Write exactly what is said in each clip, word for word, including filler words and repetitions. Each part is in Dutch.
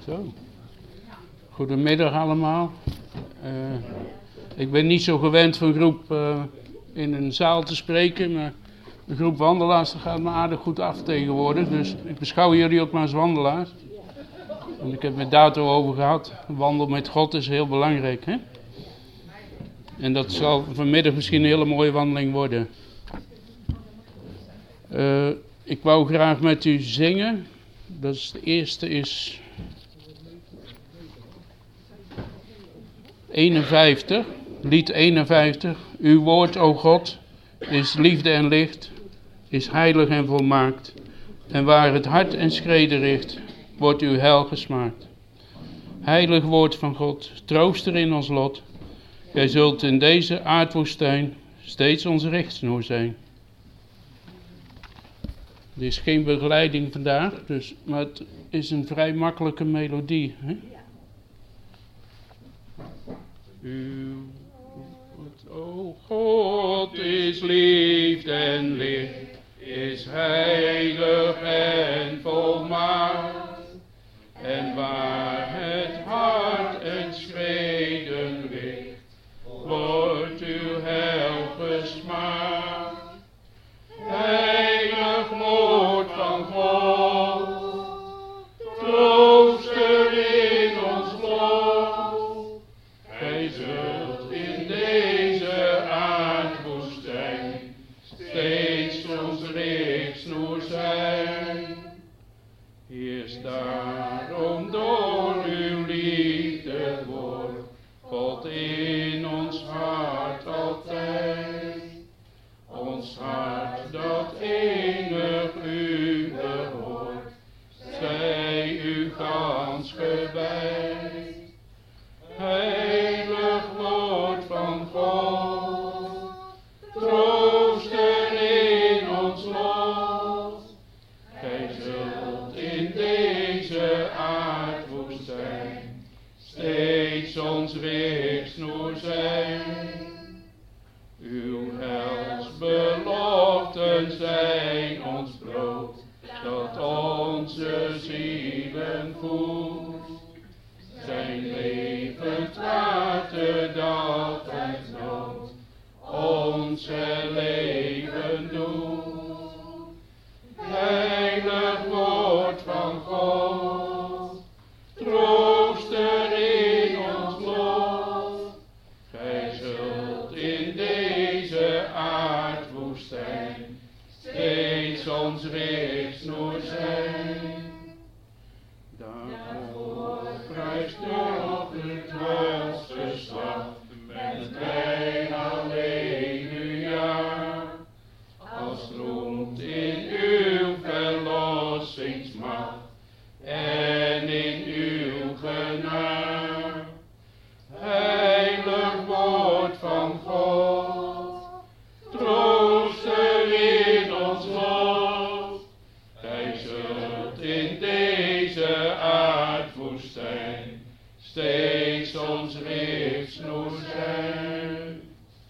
Zo. Goedemiddag allemaal. Uh, ik ben niet zo gewend van groep uh, in een zaal te spreken, maar een groep wandelaars dat gaat me aardig goed af tegenwoordig. Dus ik beschouw jullie ook maar als wandelaars. En ik heb met Dato over gehad. Wandel met God is heel belangrijk, hè? En dat zal vanmiddag misschien een hele mooie wandeling worden. Uh, ik wou graag met u zingen. Dat is, de eerste is eenenvijftig, lied eenenvijftig. Uw woord, o God, is liefde en licht, is heilig en volmaakt. En waar het hart en schreden richt, wordt uw heil gesmaakt. Heilig woord van God, trooster in ons lot. Gij zult in deze aardwoestijn steeds onze richtsnoer zijn. Er is geen begeleiding vandaag, dus, maar het is een vrij makkelijke melodie. Hè? Uw woord, o God, is liefde en licht, is heilig en volmaakt. En waar het hart en schreden ligt, wordt uw heil gesmaakt. Heilig woord van God, trooster in ons lot. Gij zult in deze aardwoestijn steeds ons richtsnoer zijn. Heers daarom door uw liefde woord, God in ons hart altijd. Ons hart dat eeuwig u behoort, zij u gans gewijd. Heilig woord van God, trooster in ons lot. Gij zult in deze aardwoestijn steeds ons richtsnoer zijn. Uw helsbeloften zijn ons brood, dat onze zielen voedt. Zijn levend water dat uit nood onze leven doet. Heilig woord van God, trooster in ons lot. Gij zult in deze aardwoestijn steeds ons richtsnoer zijn. Daarvoor prijst toch het welgeslacht met klein halleluja. Als roemt in uw verlossingsmacht en in uw genade. Heilig woord van God, trooster in ons lot. Gij zult in deze aardwoestijn steeds ons richtsnoer zijn.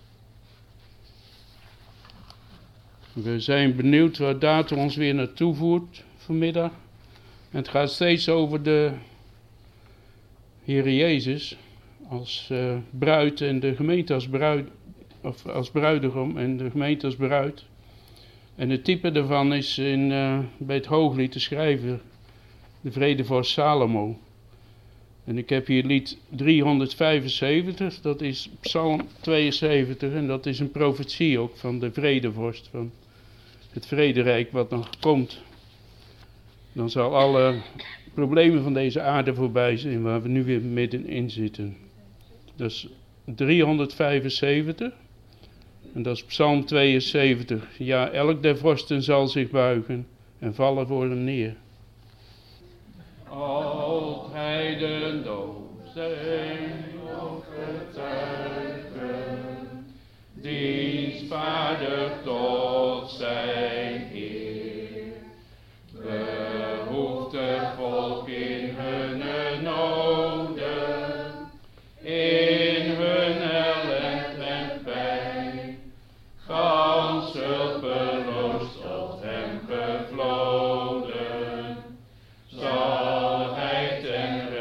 We zijn benieuwd waar Dato ons weer naartoe voert vanmiddag. En het gaat steeds over de Heer Jezus als uh, bruid en de gemeente als bruid, of als bruidegom en de gemeente als bruid. En het type daarvan is in, uh, bij het Hooglied te schrijven, de vredevorst Salomo. En ik heb hier lied driehonderdvijfenzeventig, dat is Psalm tweeënzeventig en dat is een profetie ook van de vredevorst, van het vrederijk wat nog komt. Dan zal alle problemen van deze aarde voorbij zijn waar we nu weer middenin zitten. Dat is driehonderdvijfenzeventig en dat is Psalm tweeënzeventig. Ja, elk der vorsten zal zich buigen en vallen voor hem neer. Al heidendom zijn of getuigen, dienstvaardig tot zijn Heer. Behoeftig volk in hun noden, in hun ellend en pijn, gans hulpeloos tot hem gevloden, zal hij ten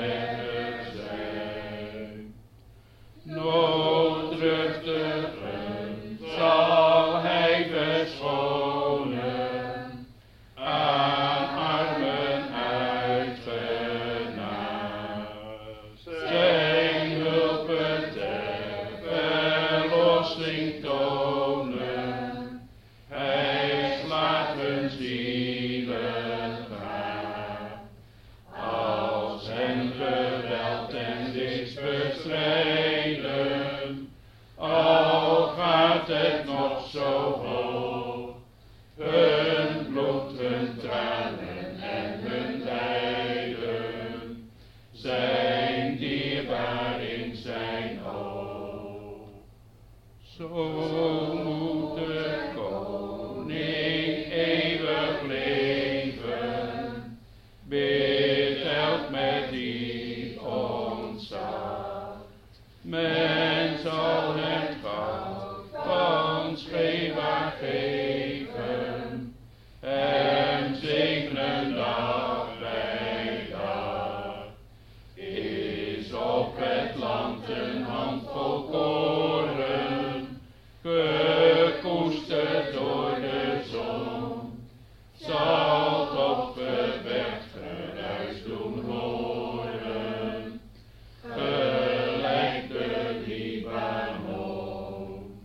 zielen gaat. Als hen geweld en is bestreden, al gaat het nog zo hoog, hun bloed, hun tranen en hun lijden zijn dierbaar in zijn oog. Zo moet de koning eeuwig leven, bid help met die ontzag. Men zal hem goud van Sheba geven, hem zegenen dag bij dag. Is op het land een handvol koren, gekoesterd door de zon, zal het op het weg geruis doen horen, gelijk de Libanon.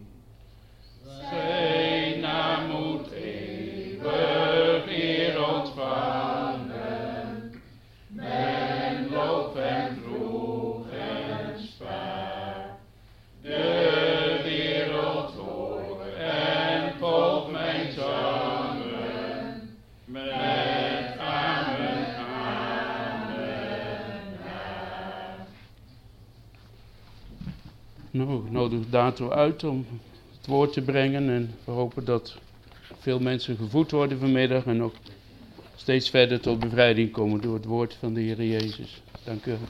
Zijn naam moet eeuwig eer ontvangen, men loof en vroeg en spaar. De wereld hoor en volg mijn zangen, met amen, amen, amen. Nou, ik nodig Dato uit om het woord te brengen en we hopen dat veel mensen gevoed worden vanmiddag en ook steeds verder tot bevrijding komen door het woord van de Heer Jezus. Dank u wel.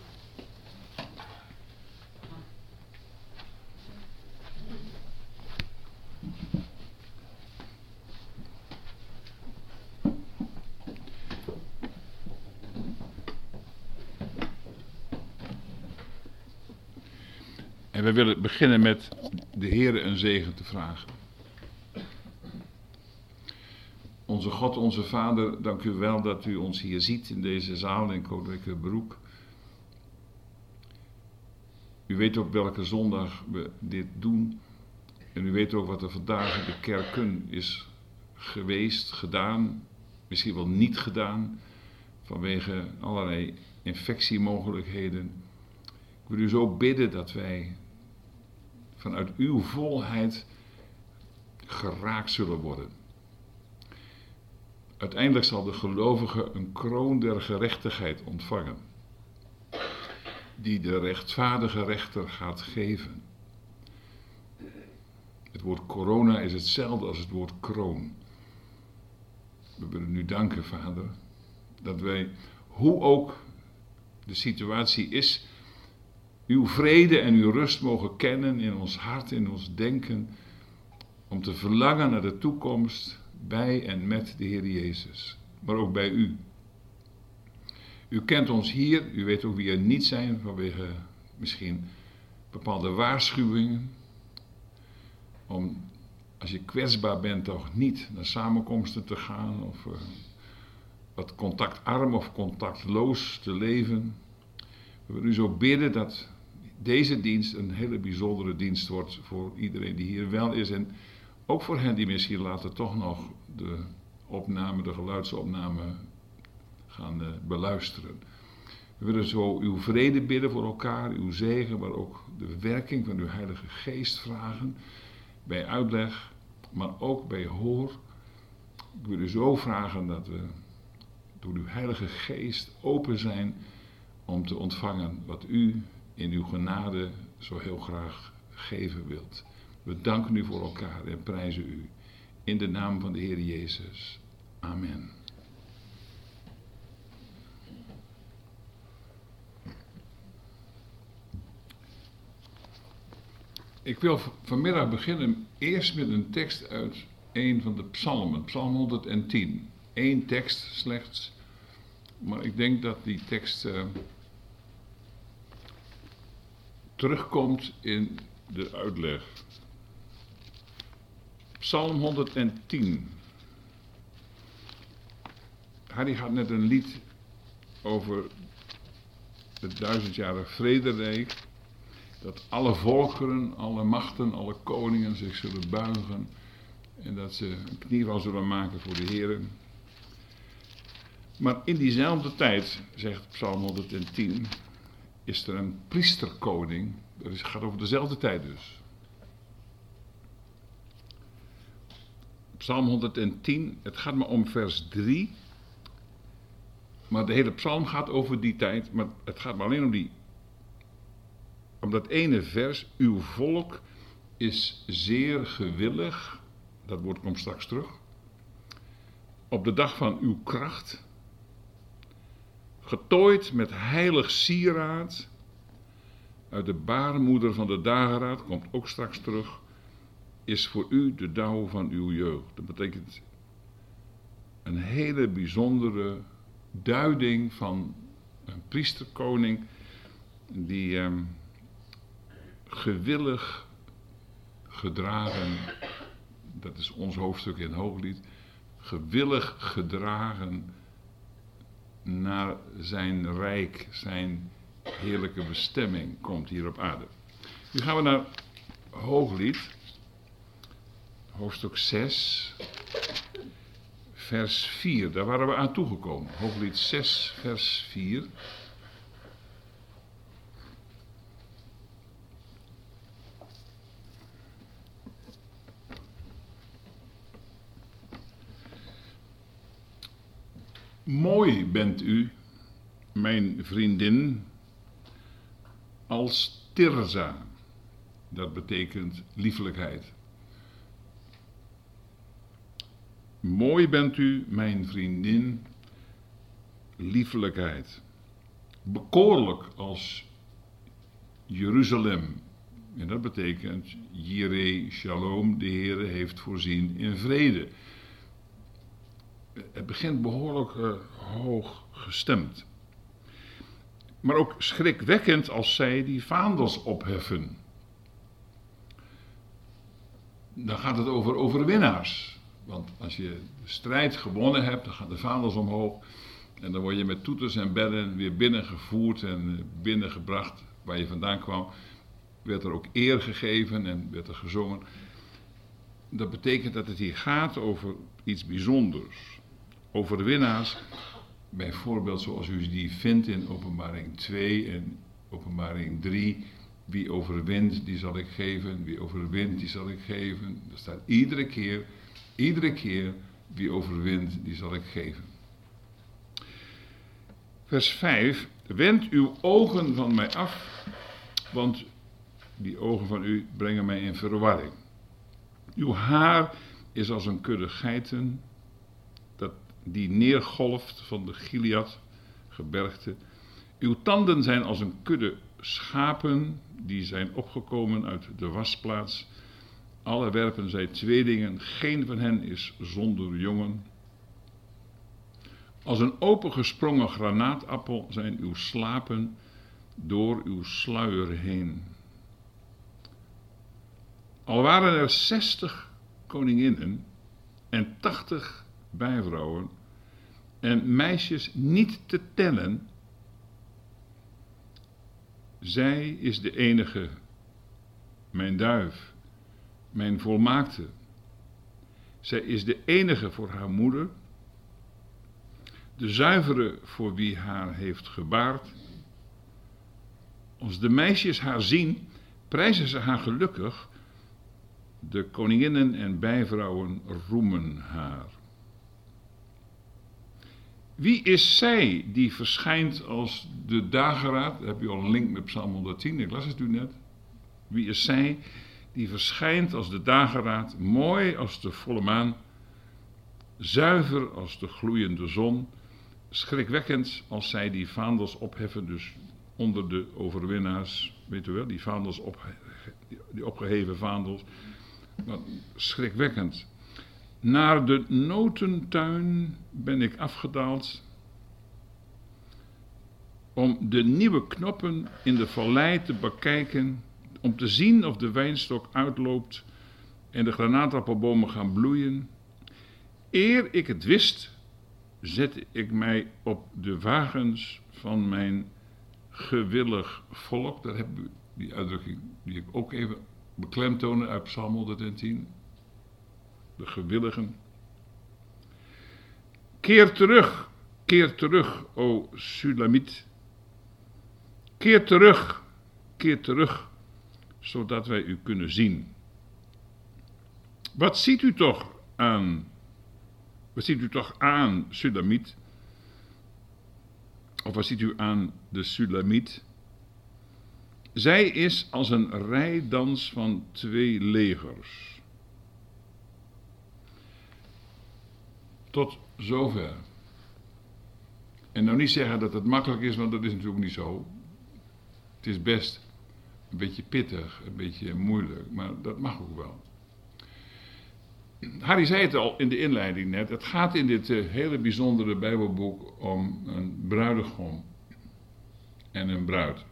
En we willen beginnen met de Heere een zegen te vragen. Onze God, onze Vader, dank u wel dat u ons hier ziet in deze zaal in Koninklijke-Broek. U weet ook welke zondag we dit doen. En u weet ook wat er vandaag in de kerken is geweest, gedaan, misschien wel niet gedaan, vanwege allerlei infectiemogelijkheden. Ik wil u zo bidden dat wij vanuit uw volheid geraakt zullen worden. Uiteindelijk zal de gelovige een kroon der gerechtigheid ontvangen, die de rechtvaardige rechter gaat geven. Het woord corona is hetzelfde als het woord kroon. We willen u danken, Vader, dat wij, hoe ook de situatie is, uw vrede en uw rust mogen kennen in ons hart, in ons denken, om te verlangen naar de toekomst bij en met de Heer Jezus, maar ook bij u. U kent ons hier, u weet ook wie er niet zijn vanwege misschien bepaalde waarschuwingen, om als je kwetsbaar bent toch niet naar samenkomsten te gaan of uh, wat contactarm of contactloos te leven. We willen u zo bidden dat deze dienst een hele bijzondere dienst wordt voor iedereen die hier wel is en ook voor hen die misschien later toch nog de opname, de geluidsopname gaan uh, beluisteren. We willen zo uw vrede bidden voor elkaar, uw zegen, maar ook de werking van uw Heilige Geest vragen bij uitleg, maar ook bij hoor. Ik wil u zo vragen dat we door uw Heilige Geest open zijn om te ontvangen wat u in uw genade zo heel graag geven wilt. We danken u voor elkaar en prijzen u in de naam van de Heer Jezus. Amen. Ik wil vanmiddag beginnen eerst met een tekst uit een van de psalmen, psalm honderdtien. Eén tekst slechts, maar ik denk dat die tekst uh, terugkomt in de uitleg. Psalm honderdtien. Harry had net een lied over het duizendjarig vrederijk. Dat alle volkeren, alle machten, alle koningen zich zullen buigen En dat ze een knieval zullen maken voor de Heer. Maar in diezelfde tijd, zegt Psalm honderdtien, is er een priesterkoning. Dat is, gaat over dezelfde tijd dus. Psalm honderdtien, het gaat maar om vers drie. Maar de hele psalm gaat over die tijd. Maar het gaat maar alleen om die. Om dat ene vers. Uw volk is zeer gewillig. Dat woord komt straks terug. Op de dag van uw kracht. Getooid met heilig sieraad. Uit de baarmoeder van de dageraad. Komt ook straks terug. Is voor u de dauw van uw jeugd. Dat betekent een hele bijzondere duiding van een priesterkoning die eh, gewillig gedragen, dat is ons hoofdstuk in Hooglied, gewillig gedragen naar zijn rijk, zijn heerlijke bestemming komt hier op aarde. Nu gaan we naar Hooglied, hoofdstuk zes, vers vier. Daar waren we aan toegekomen. Hooglied zes, vers vier. Mooi bent u, mijn vriendin, als Tirza. Dat betekent liefelijkheid. Mooi bent u, mijn vriendin, liefelijkheid. Bekoorlijk als Jeruzalem. En dat betekent, Jireh Shalom, de Heere heeft voorzien in vrede. Het begint behoorlijk uh, hoog gestemd. Maar ook schrikwekkend als zij die vaandels opheffen. Dan gaat het over overwinnaars. Want als je de strijd gewonnen hebt, dan gaan de vaandels omhoog. En dan word je met toeters en bellen weer binnengevoerd en binnengebracht waar je vandaan kwam. Werd er ook eer gegeven en werd er gezongen. Dat betekent dat het hier gaat over iets bijzonders. Overwinnaars, bijvoorbeeld zoals u die vindt in Openbaring twee en Openbaring drie. Wie overwint, die zal ik geven. Wie overwint, die zal ik geven. Er staat iedere keer, iedere keer, wie overwint, die zal ik geven. Vers vijf. Wend uw ogen van mij af, want die ogen van u brengen mij in verwarring. Uw haar is als een kudde geiten, dat die neergolft van de Gilead, gebergte. Uw tanden zijn als een kudde schapen, die zijn opgekomen uit de wasplaats. Alle werpen zij tweelingen, geen van hen is zonder jongen. Als een opengesprongen granaatappel zijn uw slapen door uw sluier heen. Al waren er zestig koninginnen en tachtig bijvrouwen en meisjes niet te tellen, zij is de enige, mijn duif, mijn volmaakte. Zij is de enige voor haar moeder, de zuivere voor wie haar heeft gebaard. Als de meisjes haar zien, prijzen ze haar gelukkig. De koninginnen en bijvrouwen roemen haar. Wie is zij die verschijnt als de dageraad? Daar heb je al een link met Psalm honderdtien, ik las het u net. Wie is zij die verschijnt als de dageraad, mooi als de volle maan, zuiver als de gloeiende zon, schrikwekkend als zij die vaandels opheffen, dus onder de overwinnaars, weet u wel, die vaandels opge- die opgeheven vaandels, maar schrikwekkend. Naar de notentuin ben ik afgedaald om de nieuwe knoppen in de vallei te bekijken, om te zien of de wijnstok uitloopt en de granaatappelbomen gaan bloeien. Eer ik het wist, zette ik mij op de wagens van mijn gewillig volk. Daar heb ik die uitdrukking die ik ook even beklemtonen uit Psalm honderdtien. de gewilligen. Keer terug, keer terug, o Sulamiet. Keer terug, keer terug, zodat wij u kunnen zien. Wat ziet u toch aan, wat ziet u toch aan, Sulamiet? Of wat ziet u aan de Sulamiet? Zij is als een rijdans van twee legers. Tot zover. En nou niet zeggen dat het makkelijk is, want dat is natuurlijk niet zo. Het is best een beetje pittig, een beetje moeilijk, maar dat mag ook wel. Harry zei het al in de inleiding net, het gaat in dit uh, hele bijzondere Bijbelboek om een bruidegom en een bruid.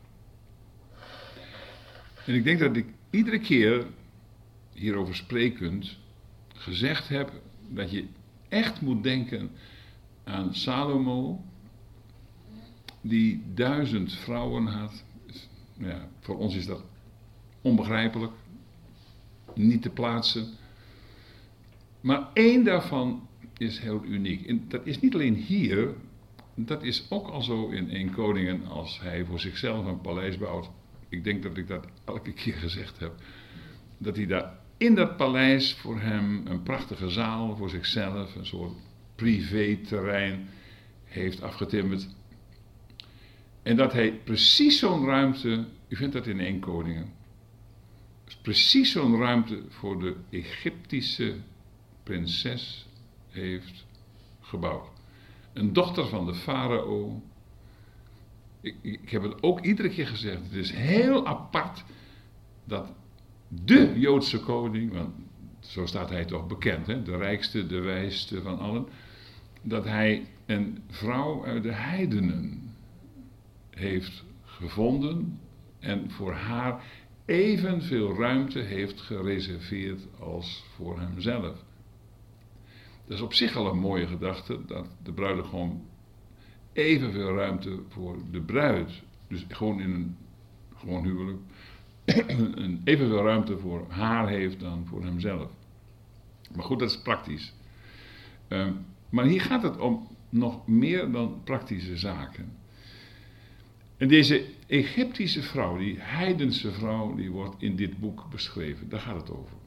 En ik denk dat ik iedere keer hierover sprekend gezegd heb dat je echt moet denken aan Salomo, die duizend vrouwen had. Ja, voor ons is dat onbegrijpelijk, niet te plaatsen. Maar één daarvan is heel uniek. En dat is niet alleen hier, dat is ook al zo in Eerste Koningen als hij voor zichzelf een paleis bouwt. Ik denk dat ik dat elke keer gezegd heb. Dat hij daar in dat paleis voor hem een prachtige zaal voor zichzelf, een soort privé-terrein heeft afgetimmerd. En dat hij precies zo'n ruimte, u vindt dat in Eerste Koningen, precies zo'n ruimte voor de Egyptische prinses heeft gebouwd. Een dochter van de farao. Ik, ik heb het ook iedere keer gezegd, het is heel apart dat de Joodse koning, want zo staat hij toch bekend, hè, de rijkste, de wijste van allen, dat hij een vrouw uit de heidenen heeft gevonden en voor haar evenveel ruimte heeft gereserveerd als voor hemzelf. Dat is op zich al een mooie gedachte, dat de bruidegom evenveel ruimte voor de bruid, dus gewoon in een gewoon huwelijk, evenveel ruimte voor haar heeft dan voor hemzelf. Maar goed, dat is praktisch. Uh, maar hier gaat het om nog meer dan praktische zaken. En deze Egyptische vrouw, die heidense vrouw, die wordt in dit boek beschreven. Daar gaat het over.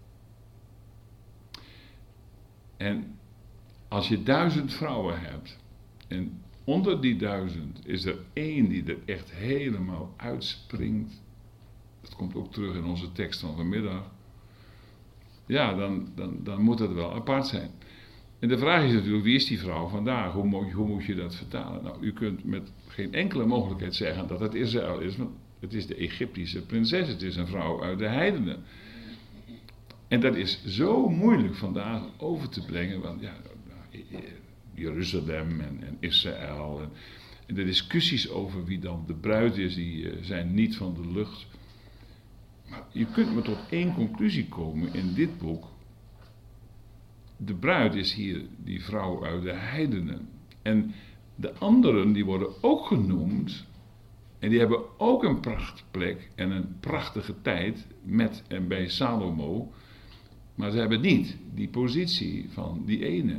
En als je duizend vrouwen hebt, en onder die duizend is er één die er echt helemaal uitspringt, dat komt ook terug in onze tekst van vanmiddag, ja, dan, dan, dan moet dat wel apart zijn. En de vraag is natuurlijk, wie is die vrouw vandaag? Hoe moet, hoe moet je dat vertalen? Nou, u kunt met geen enkele mogelijkheid zeggen dat het Israël is, want het is de Egyptische prinses, het is een vrouw uit de heidenen. En dat is zo moeilijk vandaag over te brengen, want ja, Jeruzalem en, en Israël en, en de discussies over wie dan de bruid is, die uh, zijn niet van de lucht. Maar je kunt maar tot één conclusie komen in dit boek. De bruid is hier die vrouw uit de heidenen. En de anderen die worden ook genoemd. En die hebben ook een prachtplek en een prachtige tijd met en bij Salomo. Maar ze hebben niet die positie van die ene.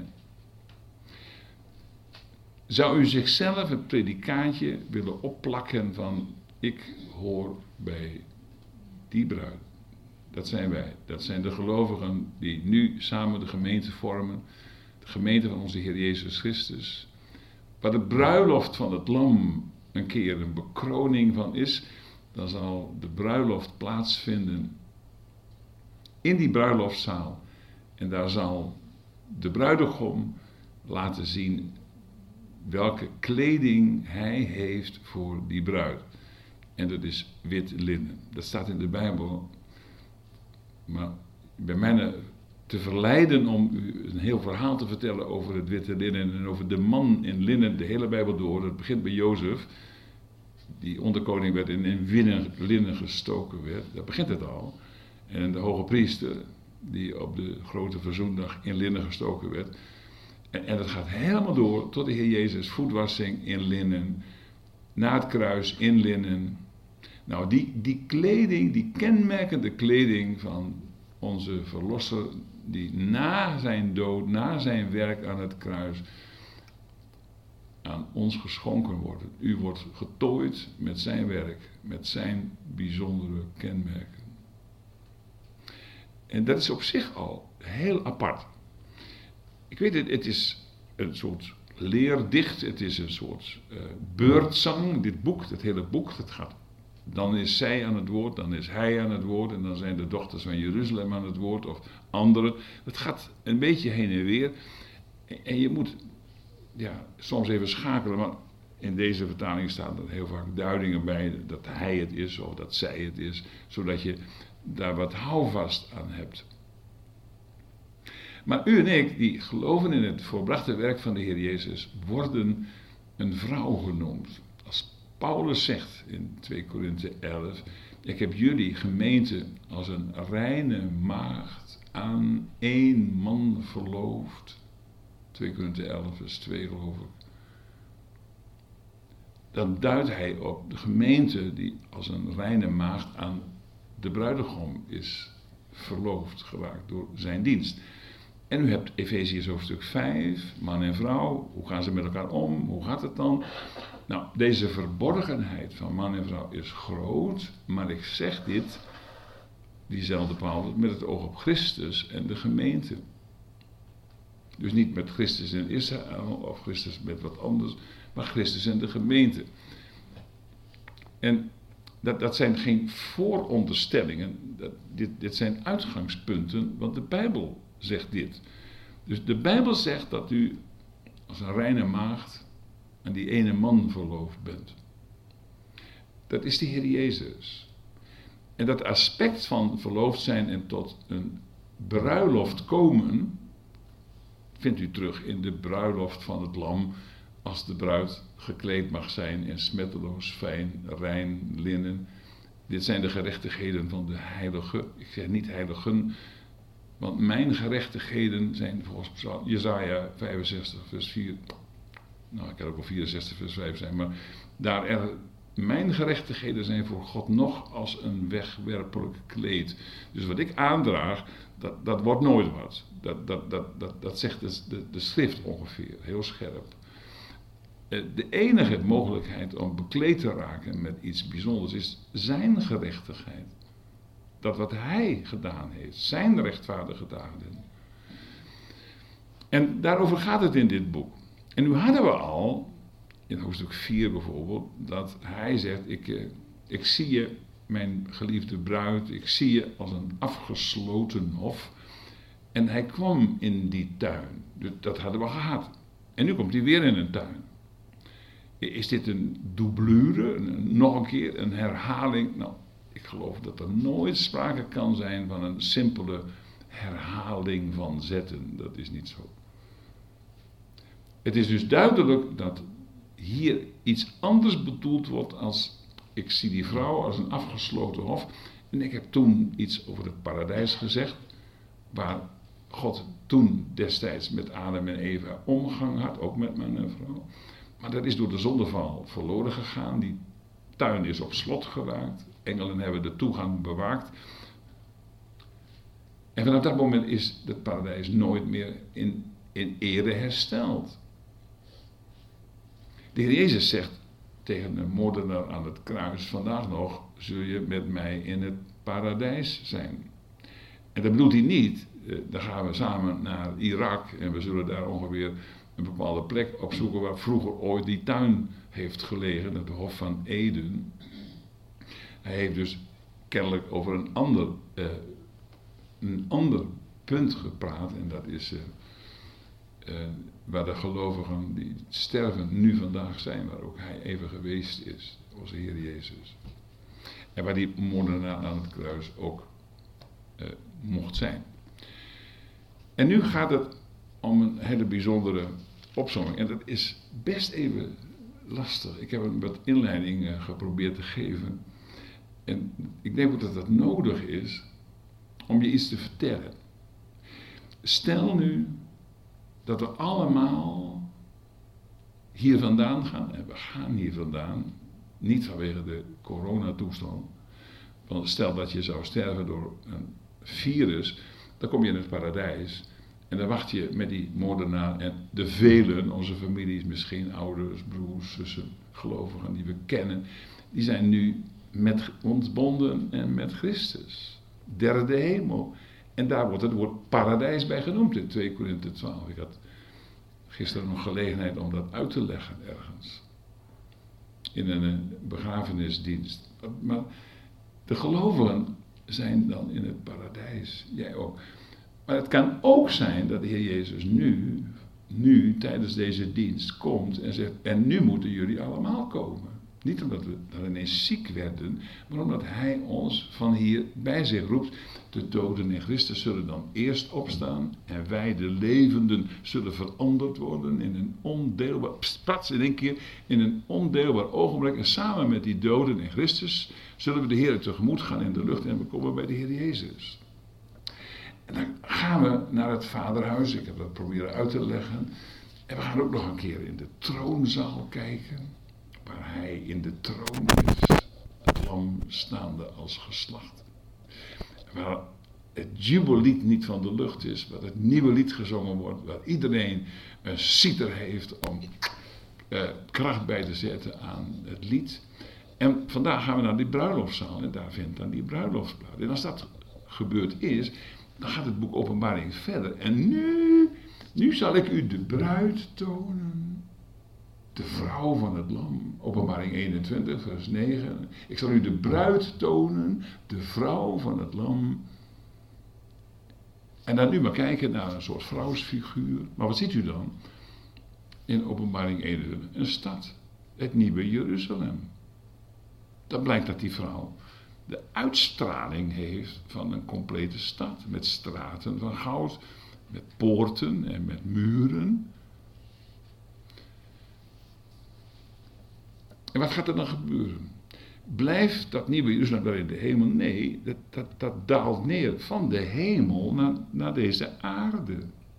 Zou u zichzelf het predicaatje willen opplakken van ik hoor bij die bruid? Dat zijn wij. Dat zijn de gelovigen die nu samen de gemeente vormen. De gemeente van onze Heer Jezus Christus. Waar de bruiloft van het lam een keer een bekroning van is, dan zal de bruiloft plaatsvinden in die bruiloftzaal. En daar zal de bruidegom laten zien welke kleding hij heeft voor die bruid. En dat is wit linnen. Dat staat in de Bijbel. Maar bij mij te verleiden om u een heel verhaal te vertellen over het witte linnen en over de man in linnen, de hele Bijbel door. Dat begint bij Jozef, die onderkoning werd en in linnen, linnen gestoken werd. Daar begint het al. En de hoge priester, die op de grote verzoendag in linnen gestoken werd. En, en dat gaat helemaal door tot de Heer Jezus, voetwassing in linnen, na het kruis in linnen. Nou, die, die kleding, die kenmerkende kleding van onze verlosser die na zijn dood, na zijn werk aan het kruis, aan ons geschonken wordt. U wordt getooid met zijn werk, met zijn bijzondere kenmerken. En dat is op zich al heel apart. Ik weet het, het is een soort leerdicht, het is een soort uh, beurtzang, dit boek, het hele boek, dat gaat. Dan is zij aan het woord, dan is hij aan het woord en dan zijn de dochters van Jeruzalem aan het woord of anderen. Het gaat een beetje heen en weer en je moet ja, soms even schakelen, maar in deze vertaling staan er heel vaak duidingen bij dat hij het is of dat zij het is, zodat je daar wat houvast aan hebt. Maar u en ik, die geloven in het volbrachte werk van de Heer Jezus, worden een vrouw genoemd. Als Paulus zegt in twee Korinthe elf, ik heb jullie gemeente als een reine maagd aan één man verloofd. twee Korinthe elf vers twee geloof ik. Dan duidt hij op de gemeente die als een reine maagd aan de bruidegom is verloofd geraakt door zijn dienst. En u hebt Efeziërs hoofdstuk vijf, man en vrouw, hoe gaan ze met elkaar om, hoe gaat het dan? Nou, deze verborgenheid van man en vrouw is groot, maar ik zeg dit, diezelfde Paulus, met het oog op Christus en de gemeente. Dus niet met Christus en Israël of Christus met wat anders, maar Christus en de gemeente. En dat, dat zijn geen vooronderstellingen, dat, dit, dit zijn uitgangspunten, want de Bijbel zegt dit. Dus de Bijbel zegt dat u als een reine maagd aan die ene man verloofd bent. Dat is de Heer Jezus. En dat aspect van verloofd zijn en tot een bruiloft komen, vindt u terug in de bruiloft van het lam, als de bruid gekleed mag zijn in smetteloos, fijn, rein linnen. Dit zijn de gerechtigheden van de heilige. Ik zeg niet heiligen, want mijn gerechtigheden zijn volgens Jesaja vijfenzestig vers vier. Nou, ik kan ook wel vierenzestig vers vijf zijn, maar daar er, mijn gerechtigheden zijn voor God nog als een wegwerpelijk kleed. Dus wat ik aandraag, dat, dat wordt nooit wat. Dat, dat, dat, dat, dat zegt de, de, de schrift ongeveer, heel scherp. De enige mogelijkheid om bekleed te raken met iets bijzonders is zijn gerechtigheid. Dat wat hij gedaan heeft, zijn rechtvaardige daden. En daarover gaat het in dit boek. En nu hadden we al, in hoofdstuk vier bijvoorbeeld, dat hij zegt, ik, ik zie je, mijn geliefde bruid, ik zie je als een afgesloten hof. En hij kwam in die tuin. Dat hadden we gehad. En nu komt hij weer in een tuin. Is dit een doublure, een, nog een keer een herhaling? Nou, ik geloof dat er nooit sprake kan zijn van een simpele herhaling van zetten. Dat is niet zo. Het is dus duidelijk dat hier iets anders bedoeld wordt als ik zie die vrouw als een afgesloten hof. En ik heb toen iets over het paradijs gezegd, waar God toen destijds met Adam en Eva omgang had, ook met man en vrouw. Maar dat is door de zondeval verloren gegaan. Die tuin is op slot geraakt. Engelen hebben de toegang bewaakt. En vanaf dat moment is het paradijs nooit meer in, in ere hersteld. De Heer Jezus zegt tegen een moordenaar aan het kruis, vandaag nog zul je met mij in het paradijs zijn. En dat bedoelt hij niet, dan gaan we samen naar Irak en we zullen daar ongeveer een bepaalde plek opzoeken waar vroeger ooit die tuin heeft gelegen, het Hof van Eden. Hij heeft dus kennelijk over een ander, uh, een ander punt gepraat en dat is uh, uh, waar de gelovigen die sterven nu vandaag zijn, waar ook hij even geweest is, onze Heer Jezus. En waar die moordenaar aan het kruis ook uh, mocht zijn. En nu gaat het om een hele bijzondere opzomming. En dat is best even lastig. Ik heb een wat inleiding uh, geprobeerd te geven. En ik denk ook dat dat nodig is om je iets te vertellen. Stel nu dat we allemaal hier vandaan gaan. En we gaan hier vandaan. Niet vanwege de coronatoestand. Want stel dat je zou sterven door een virus, dan kom je in het paradijs. En dan wacht je met die moordenaar en de velen, onze families, misschien ouders, broers, zussen, gelovigen die we kennen, die zijn nu met ontbonden en met Christus. Derde hemel. En daar wordt het woord paradijs bij genoemd in twee Korinthe twaalf. Ik had gisteren nog gelegenheid om dat uit te leggen ergens. In een begrafenisdienst. Maar de gelovigen zijn dan in het paradijs. Jij ook. Maar het kan ook zijn dat de Heer Jezus nu, nu tijdens deze dienst komt en zegt, en nu moeten jullie allemaal komen. Niet omdat we dan ineens ziek werden, maar omdat Hij ons van hier bij zich roept. De doden in Christus zullen dan eerst opstaan en wij de levenden zullen veranderd worden in een ondeelbaar, pats in één keer, in een ondeelbaar ogenblik. En samen met die doden in Christus zullen we de Heer tegemoet gaan in de lucht en we komen bij de Heer Jezus. En dan gaan we naar het Vaderhuis, ik heb dat proberen uit te leggen. En we gaan ook nog een keer in de troonzaal kijken. Waar Hij in de troon is, het lam staande als geslacht. Waar het jubellied niet van de lucht is, waar het nieuwe lied gezongen wordt, waar iedereen een citer heeft om uh, kracht bij te zetten aan het lied. En vandaag gaan we naar die bruiloftszaal en daar vindt dan die bruiloft plaats. En als dat gebeurd is, dan gaat het boek Openbaring verder. En nu, nu zal ik u de bruid tonen. De vrouw van het lam, Openbaring eenentwintig, vers negen. Ik zal u de bruid tonen, de vrouw van het lam. En dan nu maar kijken naar een soort vrouwsfiguur. Maar wat ziet u dan? In Openbaring eenentwintig, een stad, het nieuwe Jeruzalem. Dan blijkt dat die vrouw de uitstraling heeft van een complete stad. Met straten van goud, met poorten en met muren. En wat gaat er dan gebeuren? Blijft dat nieuwe Jeruzalem wel in de hemel? Nee, dat, dat, dat daalt neer van de hemel naar, naar deze aarde.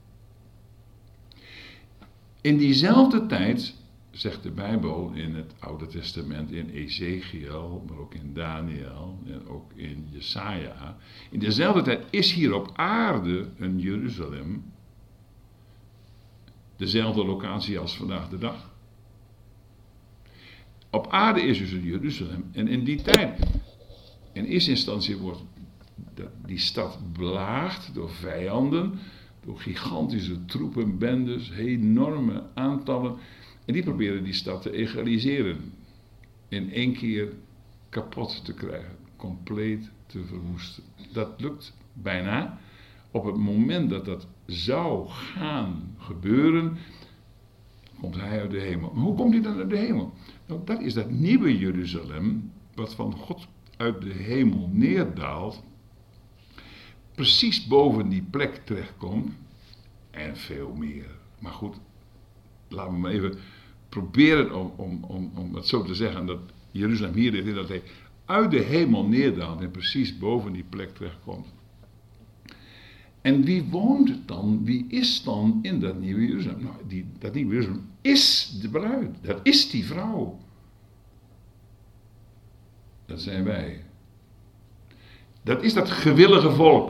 In diezelfde tijd, zegt de Bijbel in het Oude Testament, in Ezekiel, maar ook in Daniel en ook in Jesaja. In dezelfde tijd is hier op aarde een Jeruzalem. Dezelfde locatie als vandaag de dag. Op aarde is dus een Jeruzalem. En in die tijd, in eerste instantie wordt die stad belaagd door vijanden, door gigantische troepen, bendes, enorme aantallen. En die proberen die stad te egaliseren. In één keer kapot te krijgen. Compleet te verwoesten. Dat lukt bijna. Op het moment dat dat zou gaan gebeuren, komt hij uit de hemel. Maar hoe komt hij dan uit de hemel? Nou, dat is dat nieuwe Jeruzalem, wat van God uit de hemel neerdaalt, precies boven die plek terechtkomt, en veel meer. Maar goed, laten we maar even proberen om, om, om, om het zo te zeggen, dat Jeruzalem hier dat hij uit de hemel neerdaalt en precies boven die plek terechtkomt. En wie woont dan, wie is dan in dat nieuwe Jeruzalem? Nou, die, dat nieuwe Jeruzalem is de bruid, dat is die vrouw. Dat zijn wij. Dat is dat gewillige volk.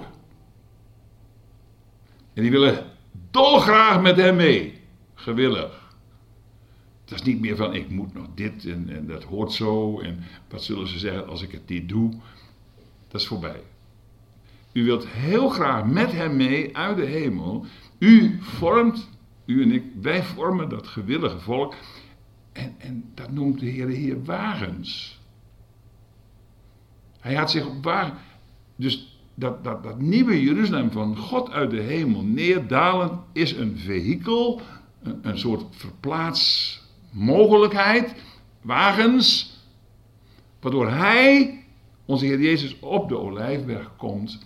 En die willen dolgraag met hem mee. Gewillig. Het is niet meer van ik moet nog dit en, en dat hoort zo. En wat zullen ze zeggen als ik het niet doe? Dat is voorbij. U wilt heel graag met hem mee uit de hemel. U vormt, u en ik, wij vormen dat gewillige volk. En, en dat noemt de Heer de Heer wagens. Hij had zich op wagen. Dus dat, dat, dat nieuwe Jeruzalem van God uit de hemel neerdalen is een vehikel, een, een soort verplaatsmogelijkheid, wagens, waardoor hij, onze Heer Jezus, op de Olijfberg komt.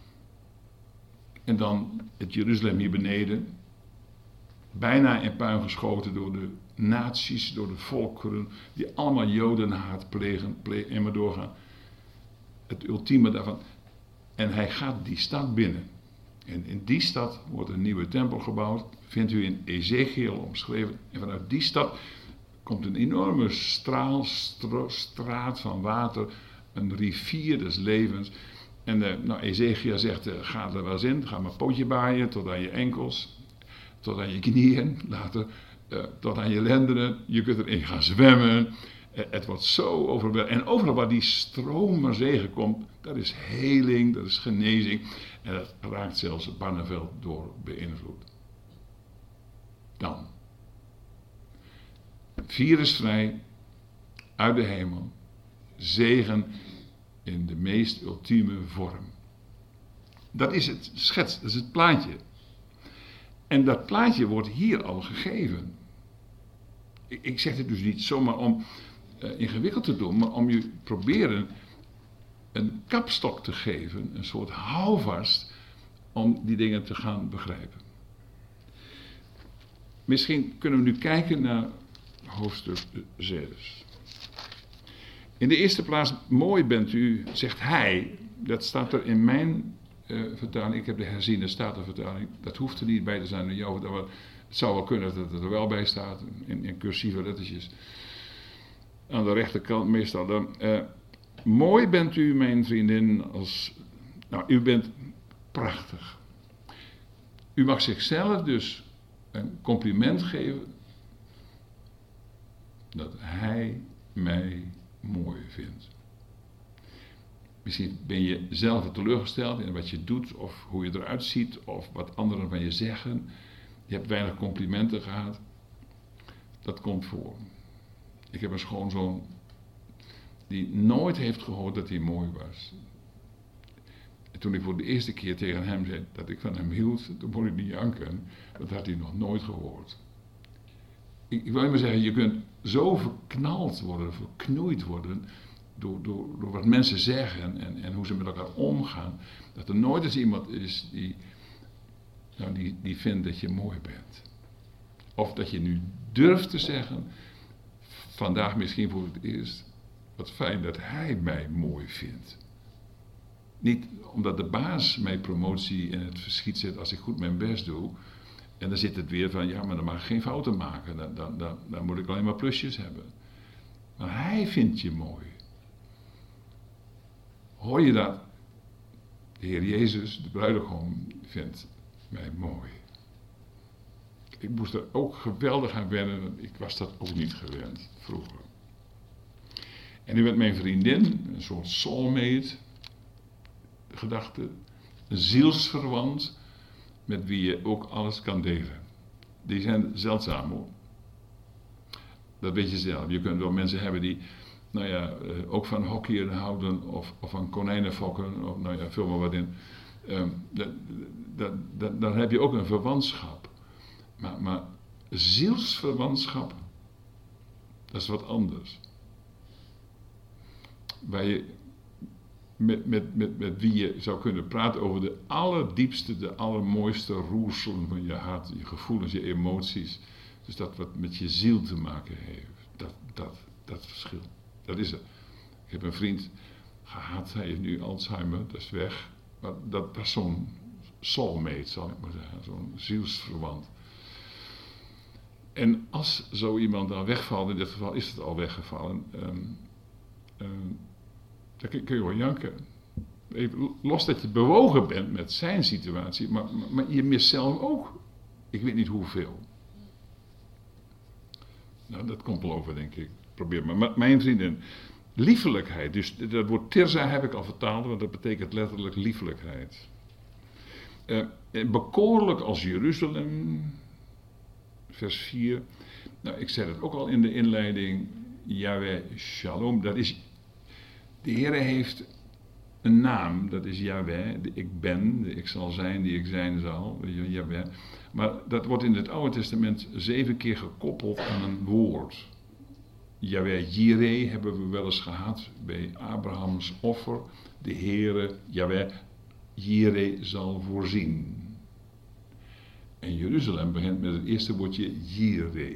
En dan het Jeruzalem hier beneden, bijna in puin geschoten door de naties, door de volkeren, die allemaal jodenhaat plegen, plegen en maar doorgaan. Het ultieme daarvan. En hij gaat die stad binnen. En in die stad wordt een nieuwe tempel gebouwd, vindt u in Ezekiel omschreven. En vanuit die stad komt een enorme straal, stro, straat van water, een rivier des levens. En uh, nou, Ezekiel zegt, uh, ga er wel eens in, ga maar pootje baaien tot aan je enkels, tot aan je knieën, later uh, tot aan je lendenen. Je kunt erin gaan zwemmen. Uh, het wordt zo overweldigend. En overal waar die stroom maar zegen komt, dat is heling, dat is genezing. En dat raakt zelfs Barneveld door beïnvloed. Dan. Virusvrij uit de hemel. Zegen in de meest ultieme vorm. Dat is het schets, dat is het plaatje. En dat plaatje wordt hier al gegeven. Ik, ik zeg het dus niet zomaar om uh, ingewikkeld te doen, maar om je proberen een kapstok te geven, een soort houvast om die dingen te gaan begrijpen. Misschien kunnen we nu kijken naar hoofdstuk zes. In de eerste plaats, mooi bent u, zegt hij, dat staat er in mijn uh, vertaling, ik heb de herziene statenvertaling, dat hoeft er niet bij te zijn in jouw vertaling, het zou wel kunnen dat het er wel bij staat, in, in cursieve lettertjes, aan de rechterkant meestal dan. Uh, mooi bent u, mijn vriendin, als, nou, u bent prachtig. U mag zichzelf dus een compliment geven, dat hij mij mooi vindt. Misschien ben je zelf teleurgesteld in wat je doet, of hoe je eruit ziet, of wat anderen van je zeggen. Je hebt weinig complimenten gehad. Dat komt voor. Ik heb een schoonzoon die nooit heeft gehoord dat hij mooi was. En toen ik voor de eerste keer tegen hem zei dat ik van hem hield, toen kon ik niet janken. Dat had hij nog nooit gehoord. Ik, ik wil maar zeggen, je kunt zo verknald worden, verknoeid worden door, door, door wat mensen zeggen en, en hoe ze met elkaar omgaan, dat er nooit eens iemand is die, nou, die, die vindt dat je mooi bent. Of dat je nu durft te zeggen, vandaag misschien voor het eerst, wat fijn dat hij mij mooi vindt. Niet omdat de baas mij promotie in het verschiet zet als ik goed mijn best doe. En dan zit het weer van, ja, maar dan mag ik geen fouten maken. Dan, dan, dan, dan moet ik alleen maar plusjes hebben. Maar hij vindt je mooi. Hoor je dat? De Heer Jezus, de bruidegom, vindt mij mooi. Ik moest er ook geweldig aan wennen. Ik was dat ook niet gewend vroeger. En u bent mijn vriendin, een soort soulmate, gedachte, een zielsverwant, met wie je ook alles kan delen. Die zijn zeldzaam hoor. Dat weet je zelf. Je kunt wel mensen hebben die, nou ja, ook van hockeyen houden, of, of van konijnen fokken, of nou ja, vul maar wat in. Um, dat, dat, dat, dan heb je ook een verwantschap. Maar, maar zielsverwantschap, dat is wat anders. Waar je met, met, met, met wie je zou kunnen praten over de allerdiepste, de allermooiste roerselen van je hart, je gevoelens, je emoties. Dus dat wat met je ziel te maken heeft. Dat, dat, dat verschil. Dat is het. Ik heb een vriend gehad, hij heeft nu Alzheimer, dat is weg. Maar dat was zo'n soulmate, zal ik maar zeggen, zo'n zielsverwant. En als zo iemand dan wegvalt, in dit geval is het al weggevallen, um, um, dan kun je wel janken. Even los dat je bewogen bent met zijn situatie, maar, maar, maar je mist zelf ook. Ik weet niet hoeveel. Nou, dat komt wel over, denk ik. Probeer maar. maar mijn vriendin, liefelijkheid. Dus dat woord Tirza heb ik al vertaald, want dat betekent letterlijk liefelijkheid. Uh, bekoorlijk als Jeruzalem, vers vier. Nou, ik zei het ook al in de inleiding. Yahweh Shalom, dat is, de Heer heeft een naam, dat is Yahweh, de ik ben, de ik zal zijn, die ik zijn zal, Yahweh. Maar dat wordt in het Oude Testament zeven keer gekoppeld aan een woord. Yahweh Jireh hebben we wel eens gehad bij Abrahams offer. De Heere, Yahweh Jireh zal voorzien. En Jeruzalem begint met het eerste woordje Jireh.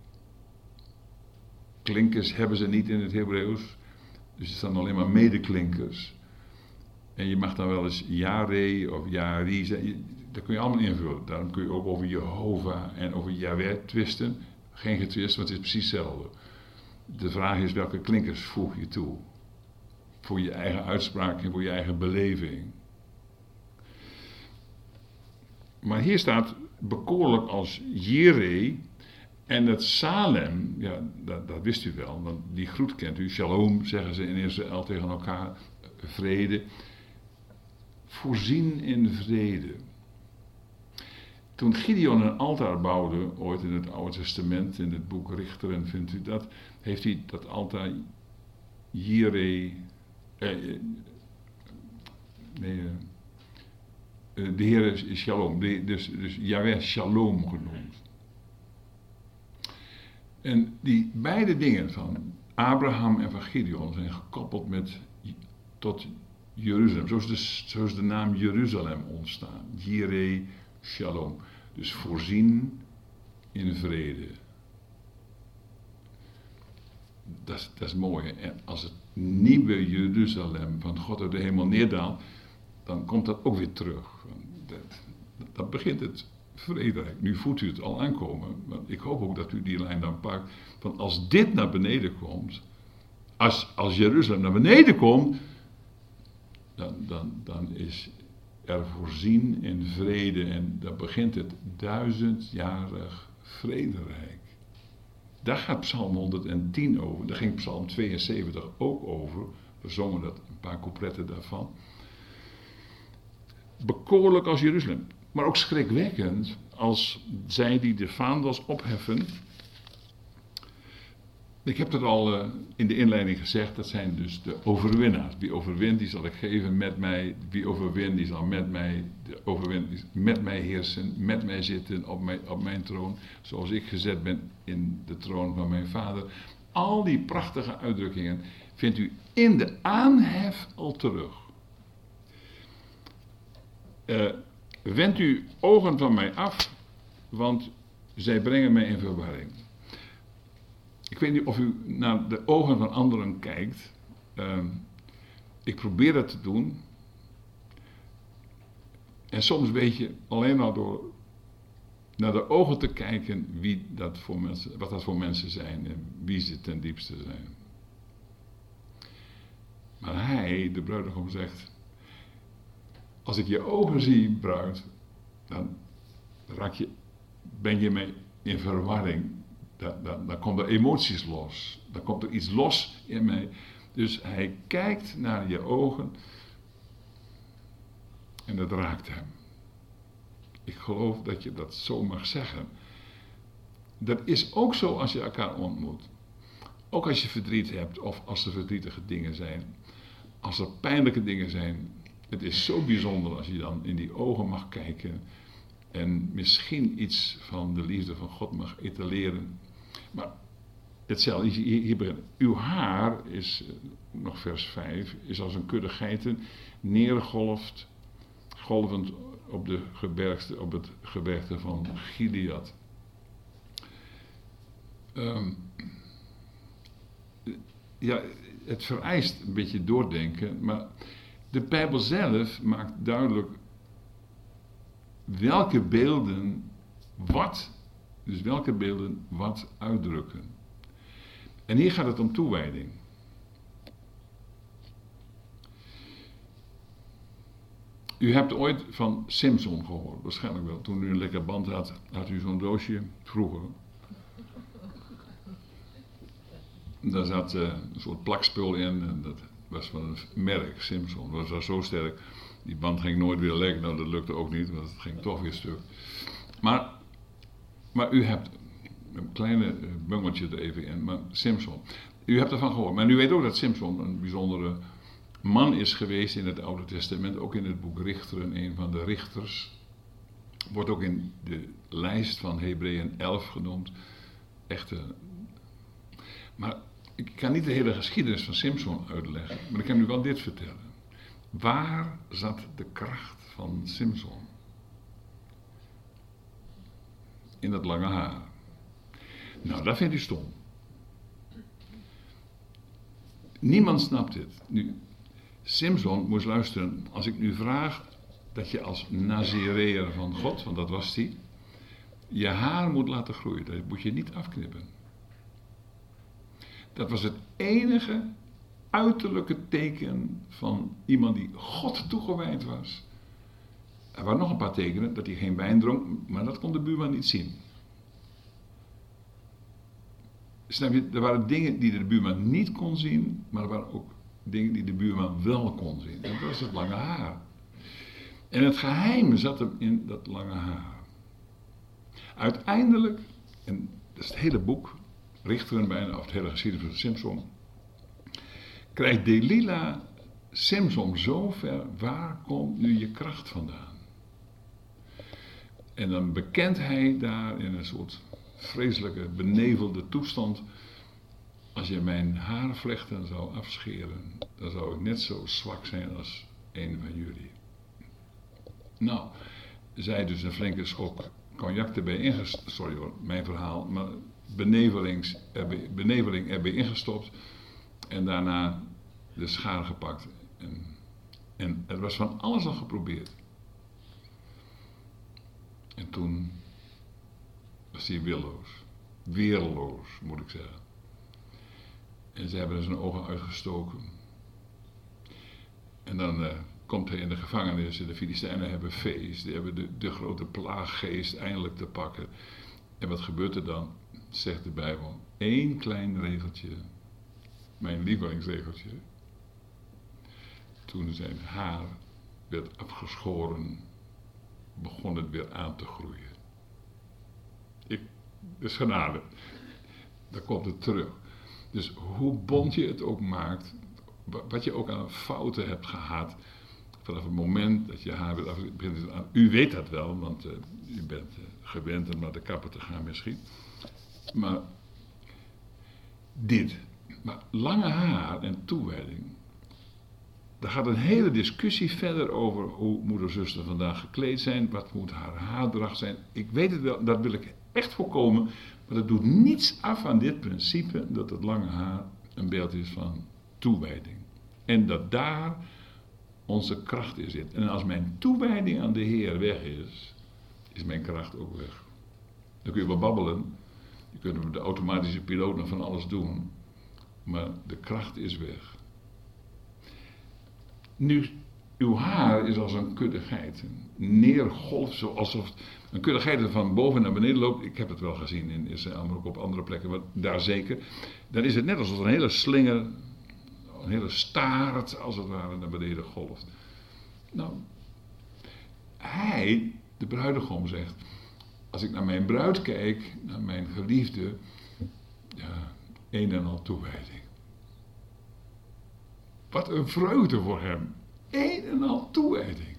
Klinkers hebben ze niet in het Hebreeuws, dus het staan alleen maar medeklinkers. En je mag dan wel eens Yahweh of Yahri zeggen, dat kun je allemaal invullen. Daarom kun je ook over Jehovah en over Yahweh twisten. Geen getwist, want het is precies hetzelfde. De vraag is welke klinkers voeg je toe. voor je eigen uitspraak en voor je eigen beleving. Maar hier staat bekoorlijk als Jireh. En het Salem, ja, dat, dat wist u wel, want die groet kent u. Shalom zeggen ze in Israël tegen elkaar, vrede. Voorzien in vrede. Toen Gideon een altaar bouwde, ooit in het Oude Testament, in het boek Richteren vindt u dat, heeft hij dat altaar Jireh, eh, nee, eh, de Heer is Shalom, de, dus, dus Yahweh Shalom genoemd. En die beide dingen van Abraham en van Gideon zijn gekoppeld met, tot Jeruzalem. Zo is, de, zo is de naam Jeruzalem ontstaan. Jireh Shalom. Dus voorzien in vrede. Dat is, dat is mooi. En als het nieuwe Jeruzalem van God uit de hemel neerdaalt, dan komt dat ook weer terug. Dat, dat begint het vrederijk. Nu voelt u het al aankomen. Maar ik hoop ook dat u die lijn dan pakt. Van als dit naar beneden komt, als, als Jeruzalem naar beneden komt, dan, dan, dan is er voorzien in vrede. En dan begint het duizendjarig vrederijk. Daar gaat Psalm honderdtien over. Daar ging Psalm tweeënzeventig ook over. We zongen dat, een paar coupletten daarvan. Bekoorlijk als Jeruzalem. Maar ook schrikwekkend als zij die de vaandels opheffen. Ik heb het al uh, in de inleiding gezegd, dat zijn dus de overwinnaars. Wie overwint, die zal ik geven met mij. Wie overwint, die zal met mij, de overwint, die met mij heersen, met mij zitten op mijn, op mijn troon. Zoals ik gezet ben in de troon van mijn vader. Al die prachtige uitdrukkingen vindt u in de aanhef al terug. Uh, Wend uw ogen van mij af, want zij brengen mij in verwarring. Ik weet niet of u naar de ogen van anderen kijkt. Uh, ik probeer dat te doen. En soms weet je alleen al door naar de ogen te kijken wie dat voor mensen, wat dat voor mensen zijn en wie ze ten diepste zijn. Maar hij, de bruidegom, zegt: als ik je ogen zie, bruid, dan raak je, ben je mee in verwarring. Dan, dan, dan komen er emoties los. Dan komt er iets los in mij. Dus hij kijkt naar je ogen en het raakt hem. Ik geloof dat je dat zo mag zeggen. Dat is ook zo als je elkaar ontmoet. Ook als je verdriet hebt of als er verdrietige dingen zijn. Als er pijnlijke dingen zijn. Het is zo bijzonder als je dan in die ogen mag kijken en misschien iets van de liefde van God mag etaleren. Maar hetzelfde, hier, hier begint. Uw haar is, nog vers vijf, is als een kudde geiten neergolfd, golvend op, de gebergte, op het gebergte van Gilead. Um, ja, het vereist een beetje doordenken, maar de Bijbel zelf maakt duidelijk welke beelden wat, dus welke beelden wat uitdrukken. En hier gaat het om toewijding. U hebt ooit van Simson gehoord, waarschijnlijk wel. Toen u een lekker band had, had u zo'n doosje, vroeger. Daar zat uh, een soort plakspul in en dat was van een merk, Simson. Dat was zo sterk. Die band ging nooit weer lek. Nou, dat lukte ook niet, want het ging toch weer stuk. Maar, maar u hebt een kleine bungeltje er even in, maar Simson. U hebt ervan gehoord. Maar u weet ook dat Simson een bijzondere man is geweest in het Oude Testament. Ook in het boek Richteren, een van de richters. Wordt ook in de lijst van Hebreeën elf genoemd. Echte. Maar ik kan niet de hele geschiedenis van Simson uitleggen, maar ik kan u wel dit vertellen. Waar zat de kracht van Simson? In dat lange haar. Nou, dat vindt u stom. Niemand snapt dit. Nu, Simson moest luisteren. Als ik nu vraag dat je als Nazireër van God, want dat was hij, je haar moet laten groeien. Dat moet je niet afknippen. Dat was het enige uiterlijke teken van iemand die God toegewijd was. Er waren nog een paar tekenen dat hij geen wijn dronk, maar dat kon de buurman niet zien. Snap je, er waren dingen die de buurman niet kon zien, maar er waren ook dingen die de buurman wel kon zien. En dat was het lange haar. En het geheim zat hem in dat lange haar. Uiteindelijk, en dat is het hele boek, Richteren bijna, of het hele geschiedenis van Simson, krijgt Delila Simson zover, waar komt nu je kracht vandaan? En dan bekent hij daar in een soort vreselijke, benevelde toestand, als je mijn haarvlechten zou afscheren, dan zou ik net zo zwak zijn als een van jullie. Nou, zij dus een flinke schok cognac erbij ingestopt, sorry hoor, mijn verhaal, maar benevelings, erbij, beneveling erbij ingestopt en daarna de schaar gepakt. En, en er was van alles al geprobeerd. En toen was hij willoos, weerloos moet ik zeggen. En ze hebben zijn ogen uitgestoken. En dan uh, komt hij in de gevangenis en de Filistijnen hebben feest. Die hebben de, de grote plaaggeest eindelijk te pakken. En wat gebeurt er dan? Zegt de Bijbel. Eén klein regeltje. Mijn lievelingsregeltje. Toen zijn haar werd afgeschoren, begon het weer aan te groeien. Ik, dat is genade. Dan komt het terug. Dus hoe bond je het ook maakt, wat je ook aan fouten hebt gehad, vanaf het moment dat je haar weer af begint aan. U weet dat wel, want uh, u bent uh, gewend om naar de kapper te gaan misschien. Maar dit, maar lange haar en toewijding, daar gaat een hele discussie verder over hoe moeder zuster vandaag gekleed zijn, wat moet haar haardracht zijn. Ik weet het wel, dat wil ik echt voorkomen, maar dat doet niets af aan dit principe dat het lange haar een beeld is van toewijding. En dat daar onze kracht in zit. En als mijn toewijding aan de Heer weg is, is mijn kracht ook weg. Dan kun je wel babbelen, je kunt met de automatische piloot nog van alles doen, maar de kracht is weg. Nu, uw haar is als een kudde geiten, neergolft, alsof een kudde geiten van boven naar beneden loopt. Ik heb het wel gezien in Israël, maar ook op andere plekken, maar daar zeker. Dan is het net alsof een hele slinger, een hele staart, als het ware, naar beneden golft. Nou, hij, de bruidegom, zegt, als ik naar mijn bruid kijk, naar mijn geliefde, ja, een en al toewijding. Wat een vreugde voor hem. Een en al toewijding.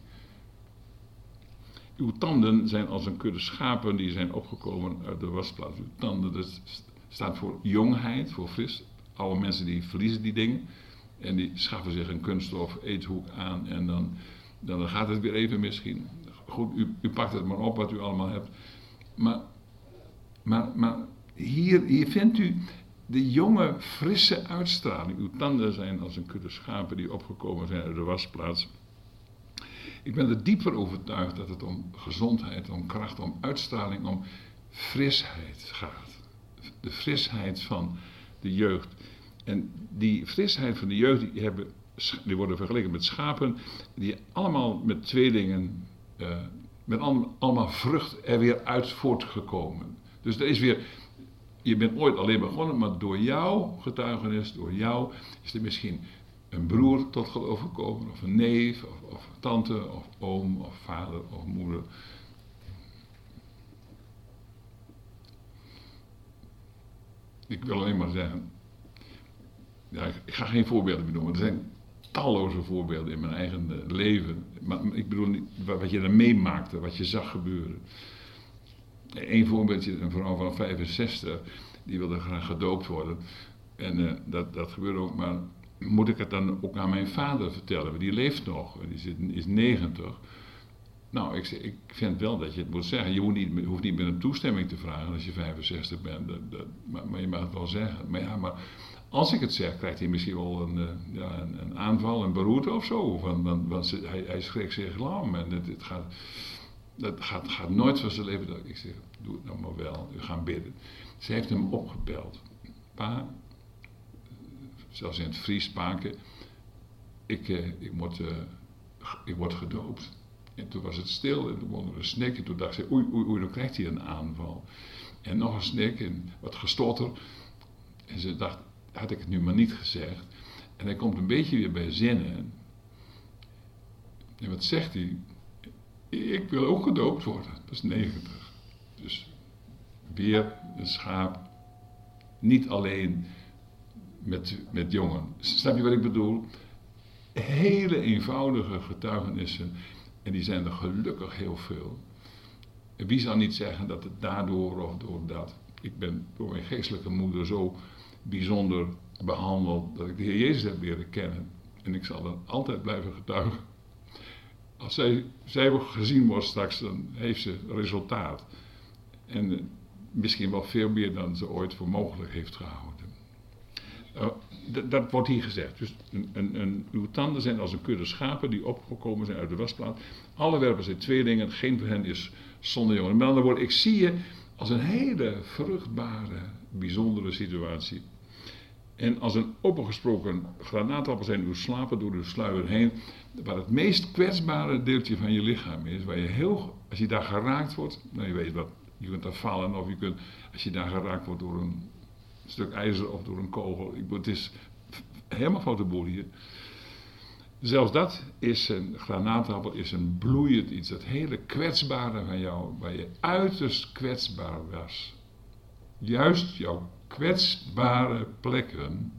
Uw tanden zijn als een kudde schapen die zijn opgekomen uit de wasplaats. Uw tanden, dat staat voor jongheid, voor fris. Oude mensen die verliezen die dingen. En die schaffen zich een kunststof eethoek aan. En dan, dan gaat het weer even misschien. Goed, u, u pakt het maar op wat u allemaal hebt. Maar, maar, maar hier, hier vindt u de jonge, frisse uitstraling. Uw tanden zijn als een kudde schapen die opgekomen zijn uit de wasplaats. Ik ben er dieper overtuigd dat het om gezondheid, om kracht, om uitstraling, om frisheid gaat. De frisheid van de jeugd. En die frisheid van de jeugd, die, hebben, die worden vergeleken met schapen, die allemaal met tweelingen, uh, met allemaal, allemaal vrucht er weer uit voortgekomen. Dus er is weer, je bent ooit alleen begonnen, maar door jouw getuigenis, door jou, is er misschien een broer tot geloof gekomen, of een neef, of, of tante, of oom, of vader, of moeder. Ik wil alleen maar zeggen, ja, ik ga geen voorbeelden meer noemen, er zijn talloze voorbeelden in mijn eigen leven, maar ik bedoel niet wat je er meemaakte, wat je zag gebeuren. Eén voorbeeldje, een vrouw van vijfenzestig, die wilde graag gedoopt worden. En uh, dat, dat gebeurde ook, maar moet ik het dan ook aan mijn vader vertellen? Want die leeft nog, die zit, is negentig. Nou, ik, ik vind wel dat je het moet zeggen. Je hoeft niet, hoeft niet met een toestemming te vragen als je vijfenzestig bent. Dat, dat, maar, maar je mag het wel zeggen. Maar ja, maar als ik het zeg, krijgt hij misschien wel een, uh, ja, een, een aanval, een beroerte of zo. Want, want, want ze, hij, hij schrikt zich lam en het, het gaat... Dat gaat, gaat nooit van zijn leven. Ik zeg, doe het nou maar wel. We gaan bidden. Ze heeft hem opgebeld. Pa, zelfs in het Fries spraken, ik, uh, ik, word, uh, ik word gedoopt. En toen was het stil en toen begon er een snik en toen dacht ze, oei, oei, oei, dan krijgt hij een aanval. En nog een snik en wat gestotter. En ze dacht, had ik het nu maar niet gezegd. En hij komt een beetje weer bij zinnen. En wat zegt hij? Ik wil ook gedoopt worden. Dat is negentig. Dus weer een schaap. Niet alleen met, met jongen. Snap je wat ik bedoel? Hele eenvoudige getuigenissen. En die zijn er gelukkig heel veel. En wie zal niet zeggen dat het daardoor of door dat. Ik ben door mijn geestelijke moeder zo bijzonder behandeld dat ik de Heer Jezus heb leren kennen. En ik zal er altijd blijven getuigen. Als zij, zij gezien wordt straks, dan heeft ze resultaat. En uh, misschien wel veel meer dan ze ooit voor mogelijk heeft gehouden. Uh, d- dat wordt hier gezegd. Dus een, een, een, uw tanden zijn als een kudde schapen die opgekomen zijn uit de wasplaat. Alle werpen zijn tweelingen, geen van hen is zonder jongen. Met andere woorden, ik zie je als een hele vruchtbare, bijzondere situatie. En als een opengesproken granaatappel zijn uw slapen door uw sluier heen, waar het meest kwetsbare deeltje van je lichaam is, waar je heel, als je daar geraakt wordt, nou je weet wat, je kunt daar vallen of je kunt, als je daar geraakt wordt door een stuk ijzer of door een kogel, ik, het is helemaal foute boel hier. Zelfs dat is een granaatappel, is een bloeiend iets, dat hele kwetsbare van jou, waar je uiterst kwetsbaar was. Juist jouw kwetsbare plekken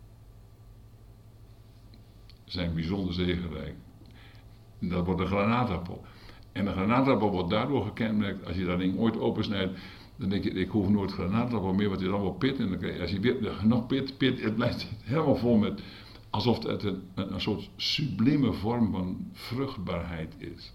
zijn bijzonder zegenrijk. En dat wordt een granaatappel. En een granaatappel wordt daardoor gekenmerkt, als je dat ding ooit opensnijdt, dan denk je, ik hoef nooit granaatappel meer, want het is allemaal pit. En dan krijg je, als je weer nog pit, pit, het blijft helemaal vol met, alsof het een, een, een soort sublieme vorm van vruchtbaarheid is.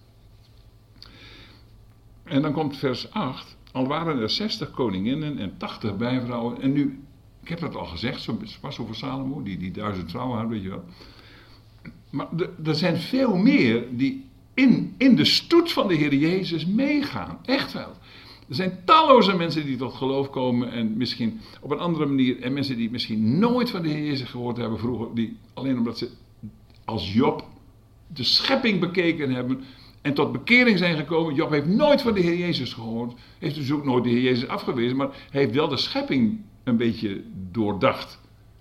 En dan komt vers acht. Al waren er zestig koninginnen en tachtig bijvrouwen. En nu, ik heb dat al gezegd, zo was over Salomo, die, die duizend vrouwen had, weet je wel. Maar er zijn veel meer die in, in de stoet van de Heer Jezus meegaan. Echt wel. Er zijn talloze mensen die tot geloof komen en misschien op een andere manier. En mensen die misschien nooit van de Heer Jezus gehoord hebben vroeger. Die alleen omdat ze als Job de schepping bekeken hebben en tot bekering zijn gekomen. Job heeft nooit van de Heer Jezus gehoord. Heeft dus ook nooit de Heer Jezus afgewezen. Maar hij heeft wel de schepping een beetje doordacht.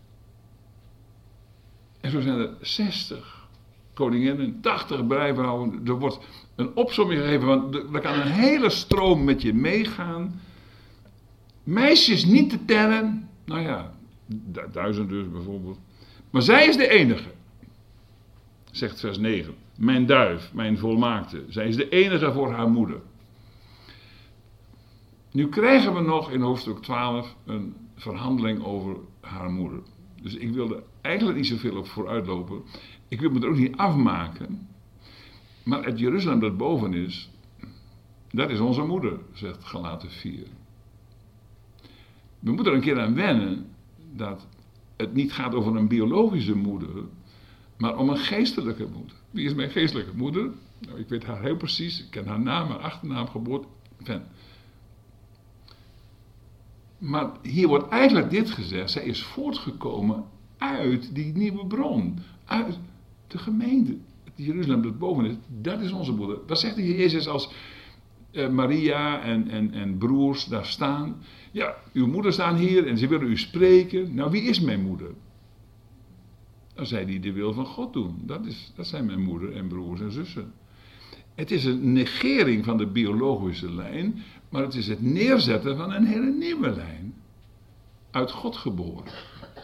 En zo zijn er zestig koninginnen, tachtig bijvrouwen. Er wordt een opsomming gegeven, want er kan een hele stroom met je meegaan. Meisjes niet te tellen. Nou ja, duizend dus bijvoorbeeld. Maar zij is de enige. Zegt vers negen. Mijn duif, mijn volmaakte. Zij is de enige voor haar moeder. Nu krijgen we nog in hoofdstuk twaalf een verhandeling over haar moeder. Dus ik wil er eigenlijk niet zoveel op vooruitlopen. Ik wil me er ook niet afmaken. Maar het Jeruzalem dat boven is, dat is onze moeder, zegt Galaten vier. We moeten er een keer aan wennen dat het niet gaat over een biologische moeder, maar om een geestelijke moeder. Wie is mijn geestelijke moeder? Nou, ik weet haar heel precies. Ik ken haar naam, haar achternaam, geboorte. Enfin. Maar hier wordt eigenlijk dit gezegd. Zij is voortgekomen uit die nieuwe bron. Uit de gemeente. Jeruzalem dat boven is. Dat is onze moeder. Wat zegt de Heer Jezus als uh, Maria en, en, en broers daar staan? Ja, uw moeder staan hier en ze willen u spreken. Nou, wie is mijn moeder? Dan zei hij de wil van God doen. Dat, is, dat zijn mijn moeder en broers en zussen. Het is een negering van de biologische lijn, maar het is het neerzetten van een hele nieuwe lijn. Uit God geboren.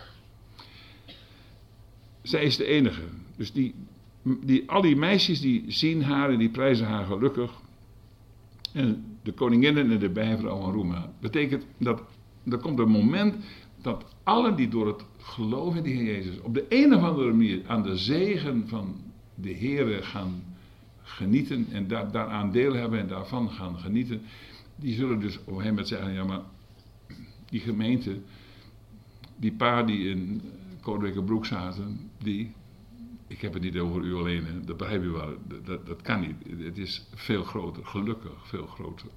Zij is de enige. Dus die, die, al die meisjes die zien haar en die prijzen haar gelukkig. En de koninginnen en de bijvrouwen roemen haar. Betekent dat er komt een moment dat allen die door het geloof in de Heer Jezus op de een of andere manier aan de zegen van de Heer gaan genieten en daar, daaraan deel hebben en daarvan gaan genieten, die zullen dus op een gegeven moment zeggen, ja maar die gemeente, die paar die in Koninklijke zaten, die, ik heb het niet over u alleen, hè, dat begrijp u wel, dat, dat kan niet, het is veel groter, gelukkig veel groter.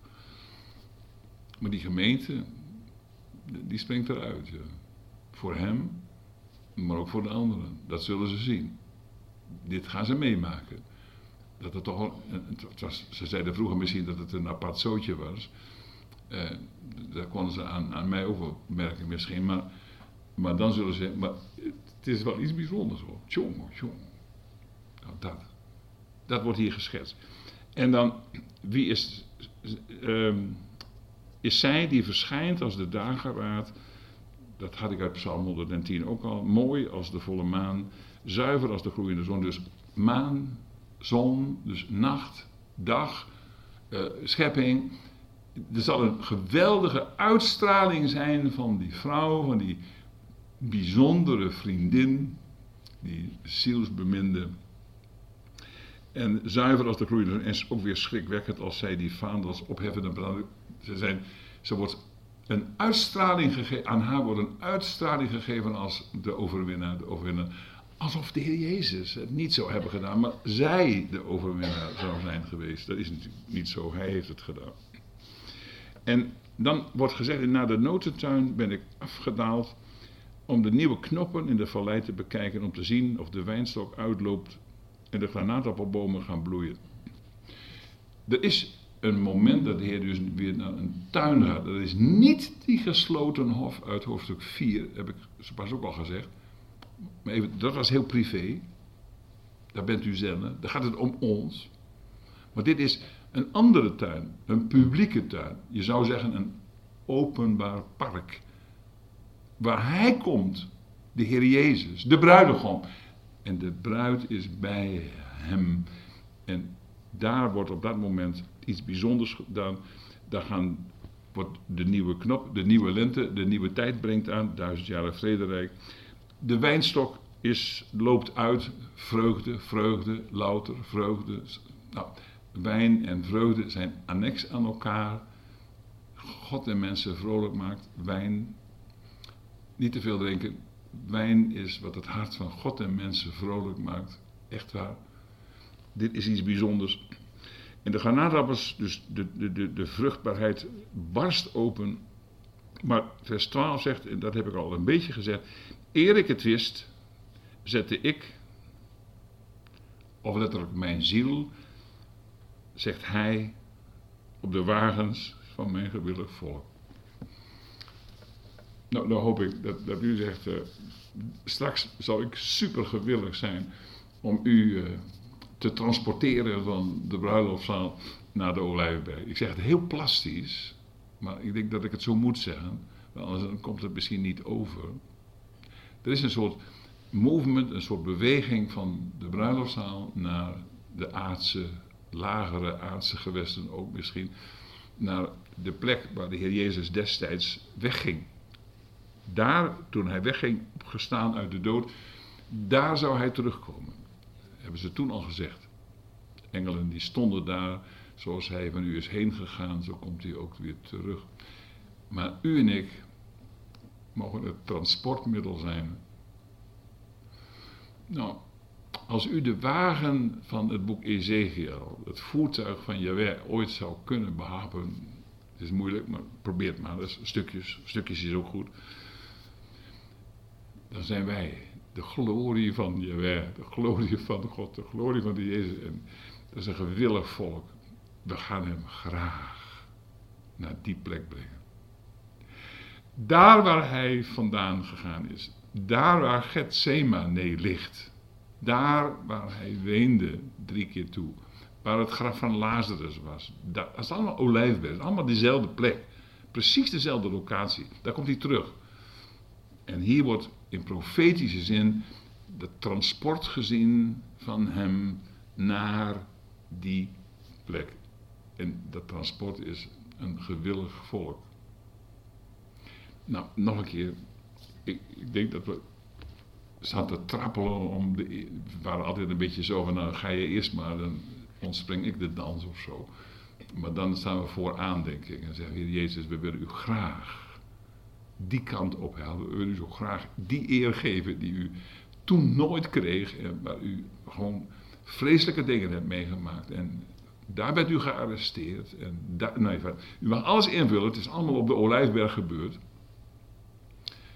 Maar die gemeente, die springt eruit, ja. Voor hem, maar ook voor de anderen. Dat zullen ze zien. Dit gaan ze meemaken. Dat het toch wel, het was, ze zeiden vroeger misschien dat het een apart zootje was. Uh, daar konden ze aan, aan mij ook wel merken misschien. Maar, maar dan zullen ze zeggen, maar het is wel iets bijzonders hoor. Tjonge, tjonge. Nou, dat. Dat wordt hier geschetst. En dan, wie is, uh, is zij die verschijnt als de dageraad. Dat had ik uit Psalm honderdtien ook al. Mooi als de volle maan. Zuiver als de gloeiende zon. Dus maan, zon, dus nacht, dag, uh, schepping. Er zal een geweldige uitstraling zijn van die vrouw, van die bijzondere vriendin, die zielsbeminde. En zuiver als de gloeiende zon. En is ook weer schrikwekkend als zij die vaandels opheffen en branden. Ze, zijn, ze wordt een uitstraling gegeven, aan haar wordt een uitstraling gegeven als de overwinnaar, de overwinnaar. Alsof de Heer Jezus het niet zou hebben gedaan, maar zij de overwinnaar zou zijn geweest. Dat is natuurlijk niet zo, hij heeft het gedaan. En dan wordt gezegd, naar de notentuin ben ik afgedaald om de nieuwe knoppen in de vallei te bekijken, om te zien of de wijnstok uitloopt en de granaatappelbomen gaan bloeien. Er is een moment dat de Heer dus weer naar een tuin gaat. Dat is niet die gesloten hof uit hoofdstuk vier, heb ik zo pas ook al gezegd. Maar even, dat was heel privé. Daar bent u zelf. Daar gaat het om ons. Maar dit is een andere tuin. Een publieke tuin. Je zou zeggen een openbaar park. Waar hij komt. De Heer Jezus. De bruidegom. En de bruid is bij hem. En daar wordt op dat moment iets bijzonders gedaan. Daar gaan, wordt de nieuwe knop, de nieuwe lente, de nieuwe tijd brengt aan. Duizendjarig vrederijk. De wijnstok is, loopt uit, vreugde, vreugde, louter, vreugde. Nou, wijn en vreugde zijn annex aan elkaar. God en mensen vrolijk maakt. Wijn, niet te veel drinken. Wijn is wat het hart van God en mensen vrolijk maakt. Echt waar. Dit is iets bijzonders. En de granaatappels, dus de, de, de, de vruchtbaarheid barst open. Maar vers twaalf zegt, en dat heb ik al een beetje gezegd. Eer ik het wist, zette ik, of letterlijk mijn ziel, zegt hij, op de wagens van mijn gewillig volk. Nou, dan hoop ik dat, dat u zegt, uh, straks zal ik super gewillig zijn om u uh, te transporteren van de bruiloftszaal naar de Olijfberg. Ik zeg het heel plastisch, maar ik denk dat ik het zo moet zeggen, want anders dan komt het misschien niet over. Er is een soort movement, een soort beweging van de bruiloftszaal naar de aardse, lagere aardse gewesten ook misschien, naar de plek waar de Heer Jezus destijds wegging. Daar, toen hij wegging, opgestaan uit de dood, daar zou hij terugkomen. Dat hebben ze toen al gezegd. Engelen die stonden daar, zoals hij van u is heen gegaan, zo komt hij ook weer terug. Maar u en ik mogen het transportmiddel zijn. Nou, als u de wagen van het boek Ezekiel, het voertuig van Jahweh, ooit zou kunnen behapen, het is moeilijk, maar probeer het maar, dus stukjes, stukjes is ook goed. Dan zijn wij de glorie van Jahweh, de glorie van God, de glorie van de Jezus. En dat is een gewillig volk. We gaan hem graag naar die plek brengen. Daar waar hij vandaan gegaan is, daar waar Getsemane ligt, daar waar hij weende drie keer toe, waar het graf van Lazarus was, dat is allemaal Olijfberg, allemaal dezelfde plek, precies dezelfde locatie, daar komt hij terug. En hier wordt in profetische zin het transport gezien van hem naar die plek. En dat transport is een gewillig volk. Nou, nog een keer. Ik, ik denk dat we staan te trappelen om de, we waren altijd een beetje zo van, nou ga je eerst maar, dan ontspring ik de dans of zo. Maar dan staan we vooraan, denk ik, en zeggen, Heer Jezus, we willen u graag die kant ophelpen. We willen u zo graag die eer geven die u toen nooit kreeg en waar u gewoon vreselijke dingen hebt meegemaakt. En daar bent u gearresteerd. En daar, nee, u mag alles invullen, het is allemaal op de Olijfberg gebeurd.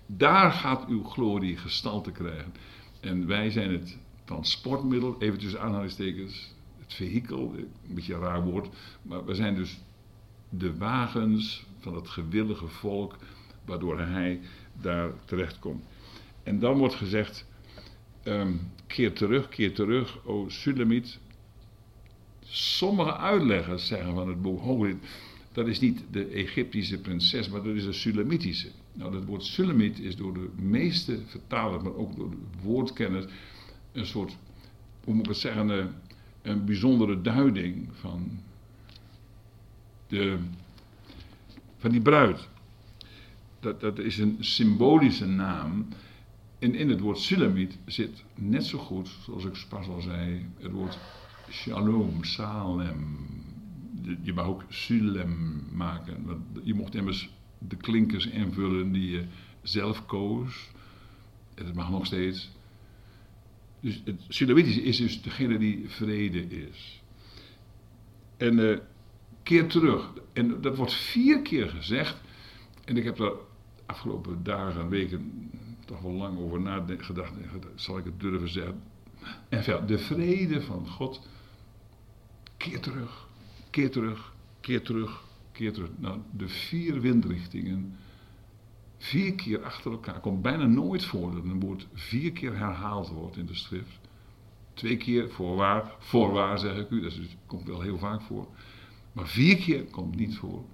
Daar gaat uw glorie gestalte krijgen. En wij zijn het transportmiddel, even tussen aanhalingstekens, het vehikel, een beetje een raar woord, maar we zijn dus de wagens van het gewillige volk, waardoor hij daar terechtkomt. En dan wordt gezegd, um, keer terug, keer terug, o Sulemiet. Sommige uitleggers zeggen van het boek Hooglied, dat is niet de Egyptische prinses, maar dat is de Sulemitische. Nou, dat woord Sulemiet is door de meeste vertalers, maar ook door de woordkenners, een soort, hoe moet ik het zeggen, een, een bijzondere duiding van, de, van die bruid. Dat, dat is een symbolische naam. En in het woord Sulemiet zit net zo goed, zoals ik pas al zei, het woord Shalom, Salem. Je mag ook Sulem maken. Want je mocht immers de klinkers invullen die je zelf koos. En dat mag nog steeds. Dus het Sulemitische is dus degene die vrede is. En uh, keer terug. En dat wordt vier keer gezegd. En ik heb daar afgelopen dagen en weken toch wel lang over nagedacht. Zal ik het durven zeggen? En de vrede van God. Keer terug. Keer terug. Keer terug. Keer terug. Nou, de vier windrichtingen. Vier keer achter elkaar. Komt bijna nooit voor dat een woord vier keer herhaald wordt in de schrift. Twee keer voorwaar. Voorwaar zeg ik u. Dat is, komt wel heel vaak voor. Maar vier keer komt niet voor.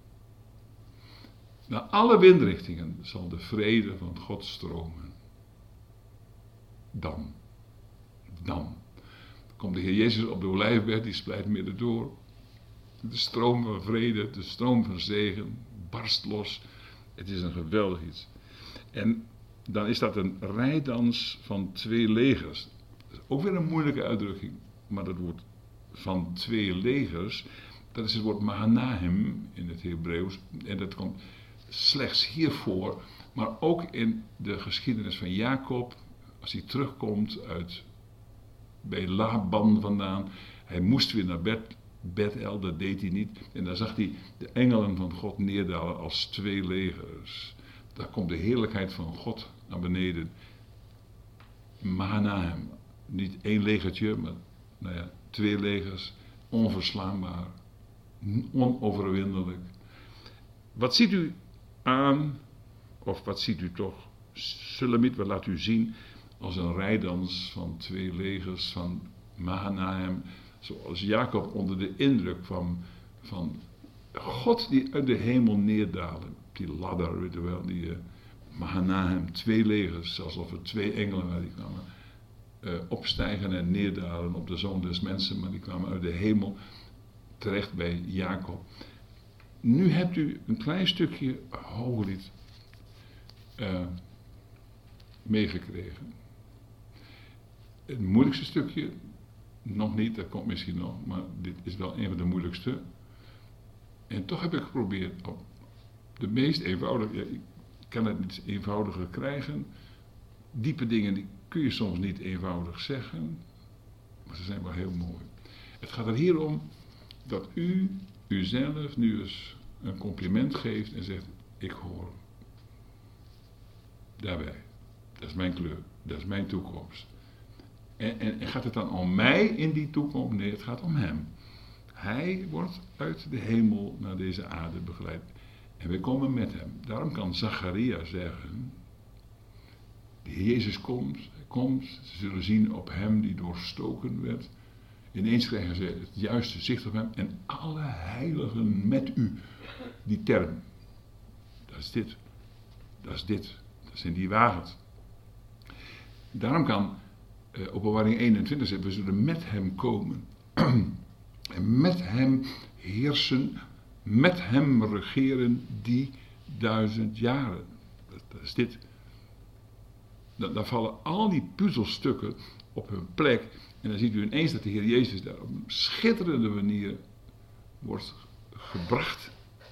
Naar alle windrichtingen zal de vrede van God stromen. Dan. Dan. Komt de Heer Jezus op de Olijfberg, die splijt midden door. De stroom van vrede, de stroom van zegen, barst los. Het is een geweldig iets. En dan is dat een rijdans van twee legers. Dat is ook weer een moeilijke uitdrukking. Maar dat woord van twee legers, dat is het woord Mahanaim in het Hebreeuws. En dat komt slechts hiervoor, maar ook in de geschiedenis van Jacob, als hij terugkomt uit bij Laban vandaan. Hij moest weer naar Beth, Bethel, dat deed hij niet. En daar zag hij de engelen van God neerdalen als twee legers. Daar komt de heerlijkheid van God naar beneden. Mahanaim, niet één legertje, maar nou ja, twee legers, onverslaanbaar, onoverwinnelijk. Wat ziet u aan, of wat ziet u toch, Sulemiet, wat laat u zien als een rijdans van twee legers van Mahanaim, zoals Jacob onder de indruk van, van God die uit de hemel neerdaalde, die ladder, weet je wel, die uh, Mahanaim, twee legers, alsof er twee engelen waar die kwamen uh, opstijgen en neerdalen op de zoon des mensen, maar die kwamen uit de hemel terecht bij Jacob. Nu hebt u een klein stukje Hooglied uh, meegekregen. Het moeilijkste stukje, nog niet, dat komt misschien nog, maar dit is wel een van de moeilijkste. En toch heb ik geprobeerd op de meest eenvoudige, ja, ik kan het niet eenvoudiger krijgen. Diepe dingen die kun je soms niet eenvoudig zeggen, maar ze zijn wel heel mooi. Het gaat er hier om dat u uzelf nu eens een compliment geeft en zegt, ik hoor daarbij. Dat is mijn kleur, dat is mijn toekomst. En, en, en gaat het dan om mij in die toekomst? Nee, het gaat om hem. Hij wordt uit de hemel naar deze aarde begeleid. En we komen met hem. Daarom kan Zacharia zeggen, de Heer Jezus komt, hij komt, ze zullen zien op hem die doorstoken werd. Ineens krijgen ze het juiste zicht op hem en alle heiligen met u. Die term, dat is dit, dat is dit, dat zijn die wagens. Daarom kan uh, Openbaring eenentwintig zeggen, we zullen met hem komen. En met hem heersen, met hem regeren die duizend jaren. Dat, dat is dit. Dan, dan vallen al die puzzelstukken op hun plek. En dan ziet u ineens dat de Heer Jezus daar op een schitterende manier wordt gebracht.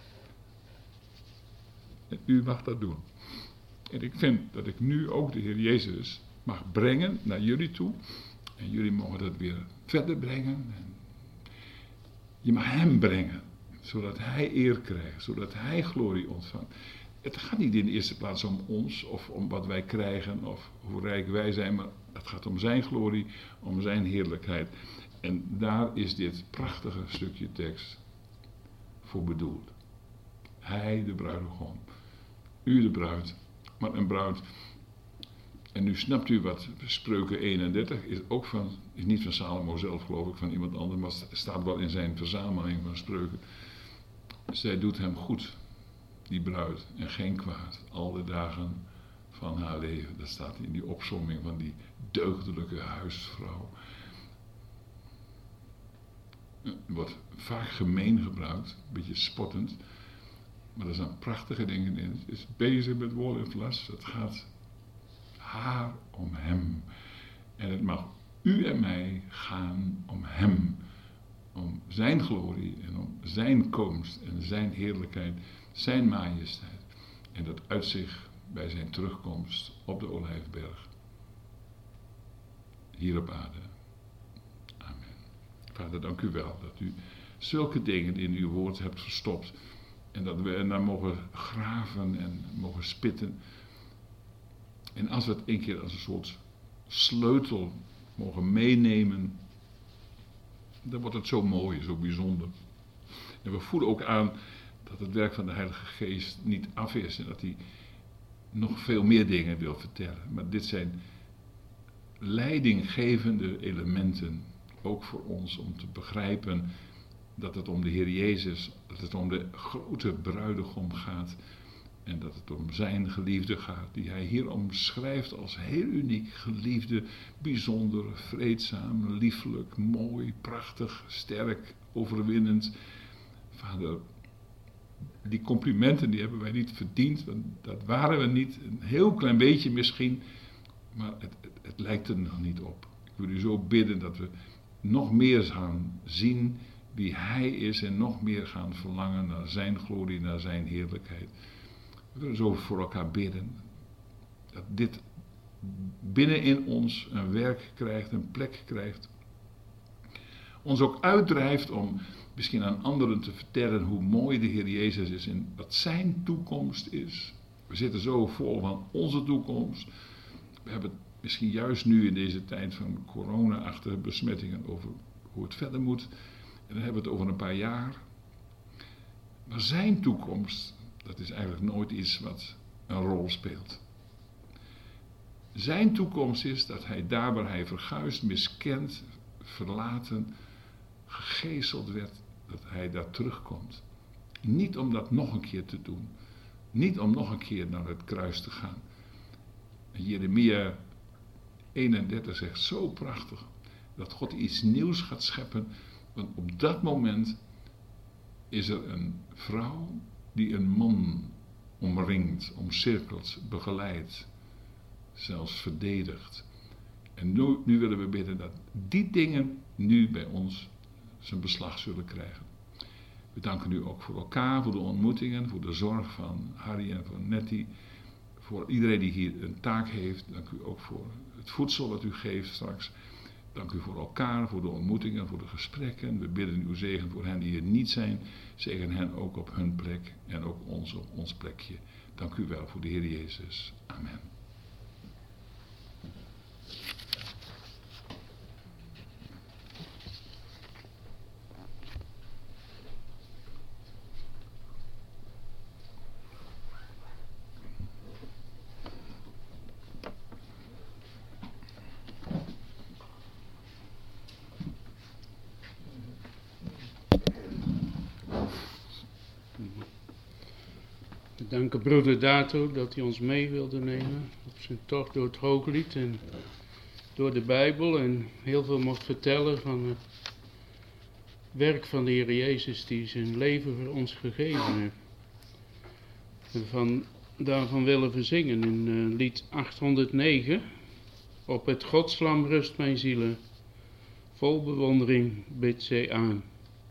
En u mag dat doen. En ik vind dat ik nu ook de Heer Jezus mag brengen naar jullie toe. En jullie mogen dat weer verder brengen. En je mag hem brengen, zodat hij eer krijgt, zodat hij glorie ontvangt. Het gaat niet in de eerste plaats om ons of om wat wij krijgen of hoe rijk wij zijn, maar het gaat om zijn glorie, om zijn heerlijkheid. En daar is dit prachtige stukje tekst voor bedoeld. Hij, de bruidegom, u de bruid, maar een bruid. En nu snapt u wat Spreuken eenendertig is ook van, is niet van Salomo zelf geloof ik, van iemand anders, maar het staat wel in zijn verzameling van spreuken. Zij doet hem goed, die bruid, en geen kwaad, al de dagen van haar leven. Dat staat in die opsomming van die deugdelijke huisvrouw. Wordt vaak gemeen gebruikt, een beetje spottend, maar er zijn prachtige dingen in. Het is bezig met wol en vlas, het gaat haar om hem. En het mag u en mij gaan om hem, om zijn glorie en om zijn komst en zijn heerlijkheid, zijn majesteit. En dat uit zich bij zijn terugkomst op de Olijfberg, hier op aarde. Amen. Vader, dank u wel dat u zulke dingen in uw woord hebt verstopt en dat we er naar mogen graven en mogen spitten. En als we het een keer als een soort sleutel mogen meenemen, dan wordt het zo mooi, zo bijzonder. En we voelen ook aan dat het werk van de Heilige Geest niet af is en dat hij nog veel meer dingen wil vertellen. Maar dit zijn leidinggevende elementen, ook voor ons om te begrijpen dat het om de Heer Jezus, dat het om de grote bruidegom gaat. En dat het om zijn geliefde gaat, die hij hier omschrijft als heel uniek, geliefde, bijzonder, vreedzaam, liefelijk, mooi, prachtig, sterk, overwinnend. Vader, die complimenten die hebben wij niet verdiend, want dat waren we niet, een heel klein beetje misschien, maar het, het, het lijkt er nog niet op. Ik wil u zo bidden dat we nog meer gaan zien wie hij is en nog meer gaan verlangen naar zijn glorie, naar zijn heerlijkheid. We willen zo voor elkaar bidden, dat dit binnenin ons een werk krijgt, een plek krijgt. Ons ook uitdrijft om misschien aan anderen te vertellen hoe mooi de Heer Jezus is en wat zijn toekomst is. We zitten zo vol van onze toekomst. We hebben het misschien juist nu in deze tijd van corona-achtige besmettingen over hoe het verder moet. En dan hebben we het over een paar jaar. Maar zijn toekomst, dat is eigenlijk nooit iets wat een rol speelt. Zijn toekomst is dat hij daar waar hij verguisd, miskend, verlaten, gegezeld werd, dat hij daar terugkomt. Niet om dat nog een keer te doen. Niet om nog een keer naar het kruis te gaan. En Jeremia eenendertig zegt zo prachtig dat God iets nieuws gaat scheppen. Want op dat moment is er een vrouw die een man omringt, omcirkelt, begeleidt, zelfs verdedigt. En nu, nu willen we bidden dat die dingen nu bij ons zijn beslag zullen krijgen. We danken u ook voor elkaar, voor de ontmoetingen, voor de zorg van Harry en van Nettie. Voor iedereen die hier een taak heeft. Dank u ook voor het voedsel wat u geeft straks. Dank u voor elkaar, voor de ontmoetingen, voor de gesprekken. We bidden uw zegen voor hen die hier niet zijn. Zegen hen ook op hun plek en ook ons op ons plekje. Dank u wel voor de Heer Jezus. Amen. We danken broeder Dato dat hij ons mee wilde nemen op zijn tocht door het Hooglied en door de Bijbel en heel veel mocht vertellen van het werk van de Heer Jezus die zijn leven voor ons gegeven heeft. En van, daarvan willen we zingen in uh, lied achthonderdnegen. Op het Godslam rust mijn zielen, vol bewondering bidt zij aan.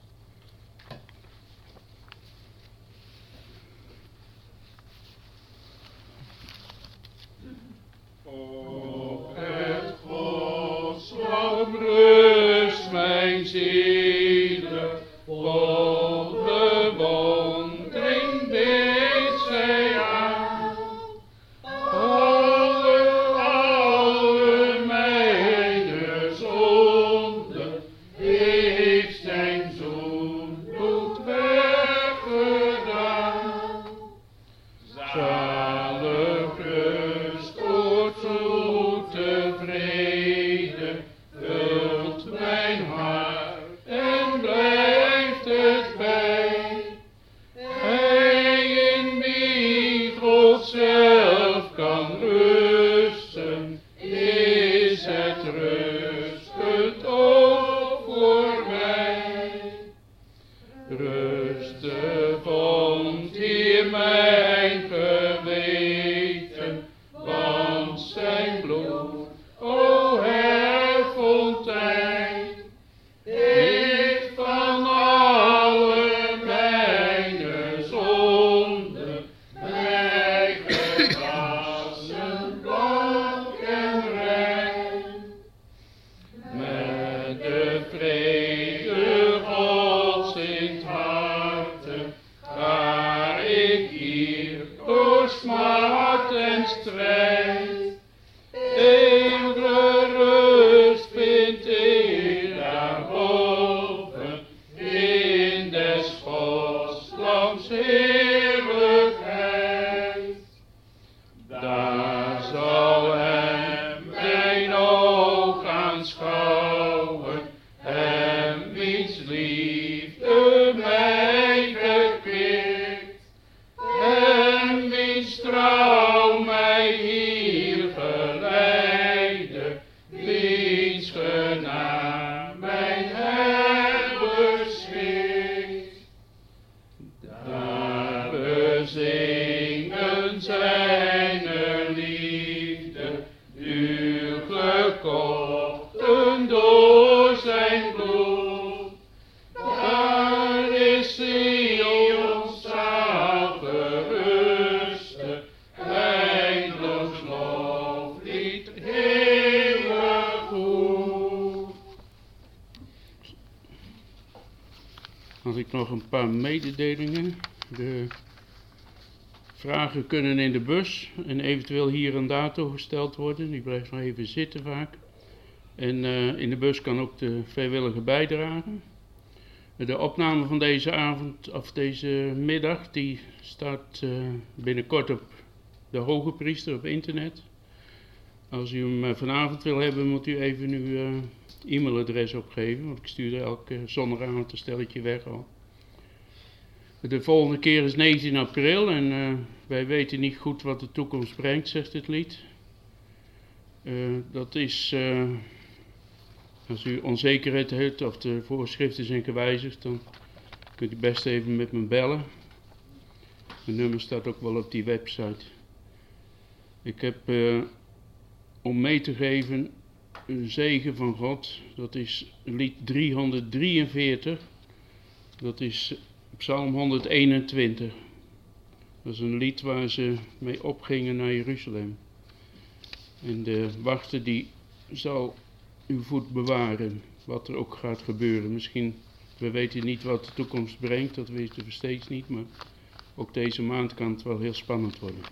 Op het Godslam rust mijn zielen, vol bewondering bidt zij aan. rusten, is het rustpunt ook voor mij. Rusten vond hier mijn geweten, want zijn bloed, o heilfontein, heeft van alle mijne zonden mij gewassen, blank en rein. Met de vrede Gods in het harte ga ik hier door smart en strijd. Eeuwige rust vind ik daarboven in des Gods lands heerlijkheid. Daar zal hem mijn oog aanschouwen en wiens liefde mij gekwikt en wiens trouw mij hier geleidde, wiens genade mijn heil beschikt. Daar bezingen zijne liefde, duur gekochten door zijn bloed. Daar is Sion's zalige ruste, eindeloos loflied, eeuwig goed. Had ik nog een paar mededelingen. De vragen kunnen in de bus en eventueel hier en daar gesteld worden. Die blijft nog even zitten vaak. En uh, in de bus kan ook de vrijwillige bijdrage. De opname van deze avond, of deze middag, die staat uh, binnenkort op de Hoge Priester op internet. Als u hem uh, vanavond wil hebben, moet u even uw uh, e-mailadres opgeven, want ik stuur er elke zondagavond een stelletje weg al. De volgende keer is negentien april en uh, wij weten niet goed wat de toekomst brengt, zegt het lied. Uh, dat is, uh, als u onzekerheid heeft of de voorschriften zijn gewijzigd, dan kunt u best even met me bellen. Mijn nummer staat ook wel op die website. Ik heb, uh, om mee te geven, een zegen van God. Dat is lied driehonderddrieënveertig. Dat is Psalm honderdeenentwintig. Dat is een lied waar ze mee opgingen naar Jeruzalem. En de wachter die zal uw voet bewaren, wat er ook gaat gebeuren. Misschien, we weten niet wat de toekomst brengt, dat weten we steeds niet, maar ook deze maand kan het wel heel spannend worden.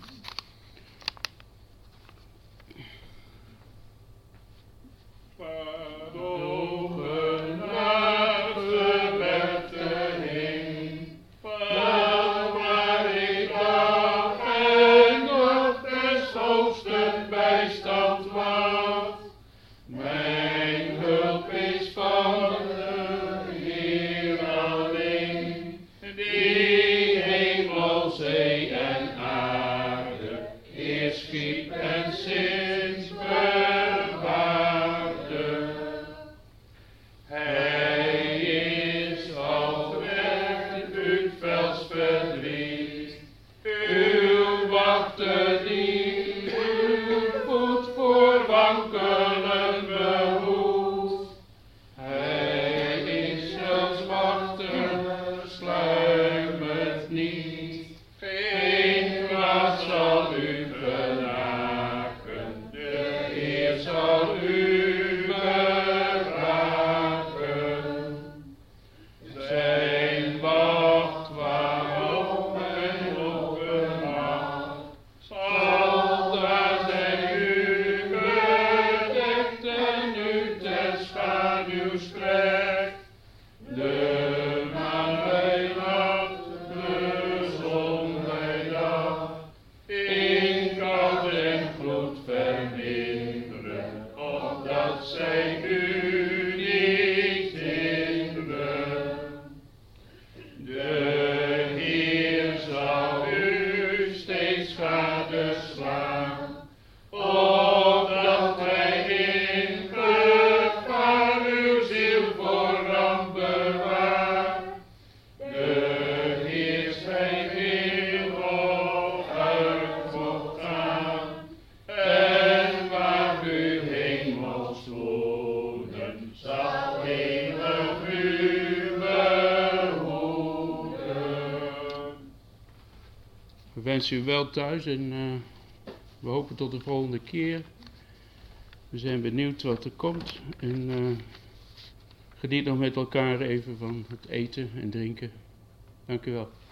Oh wensen u wel thuis en uh, we hopen tot de volgende keer. We zijn benieuwd wat er komt en uh, geniet nog met elkaar even van het eten en drinken. Dank u wel.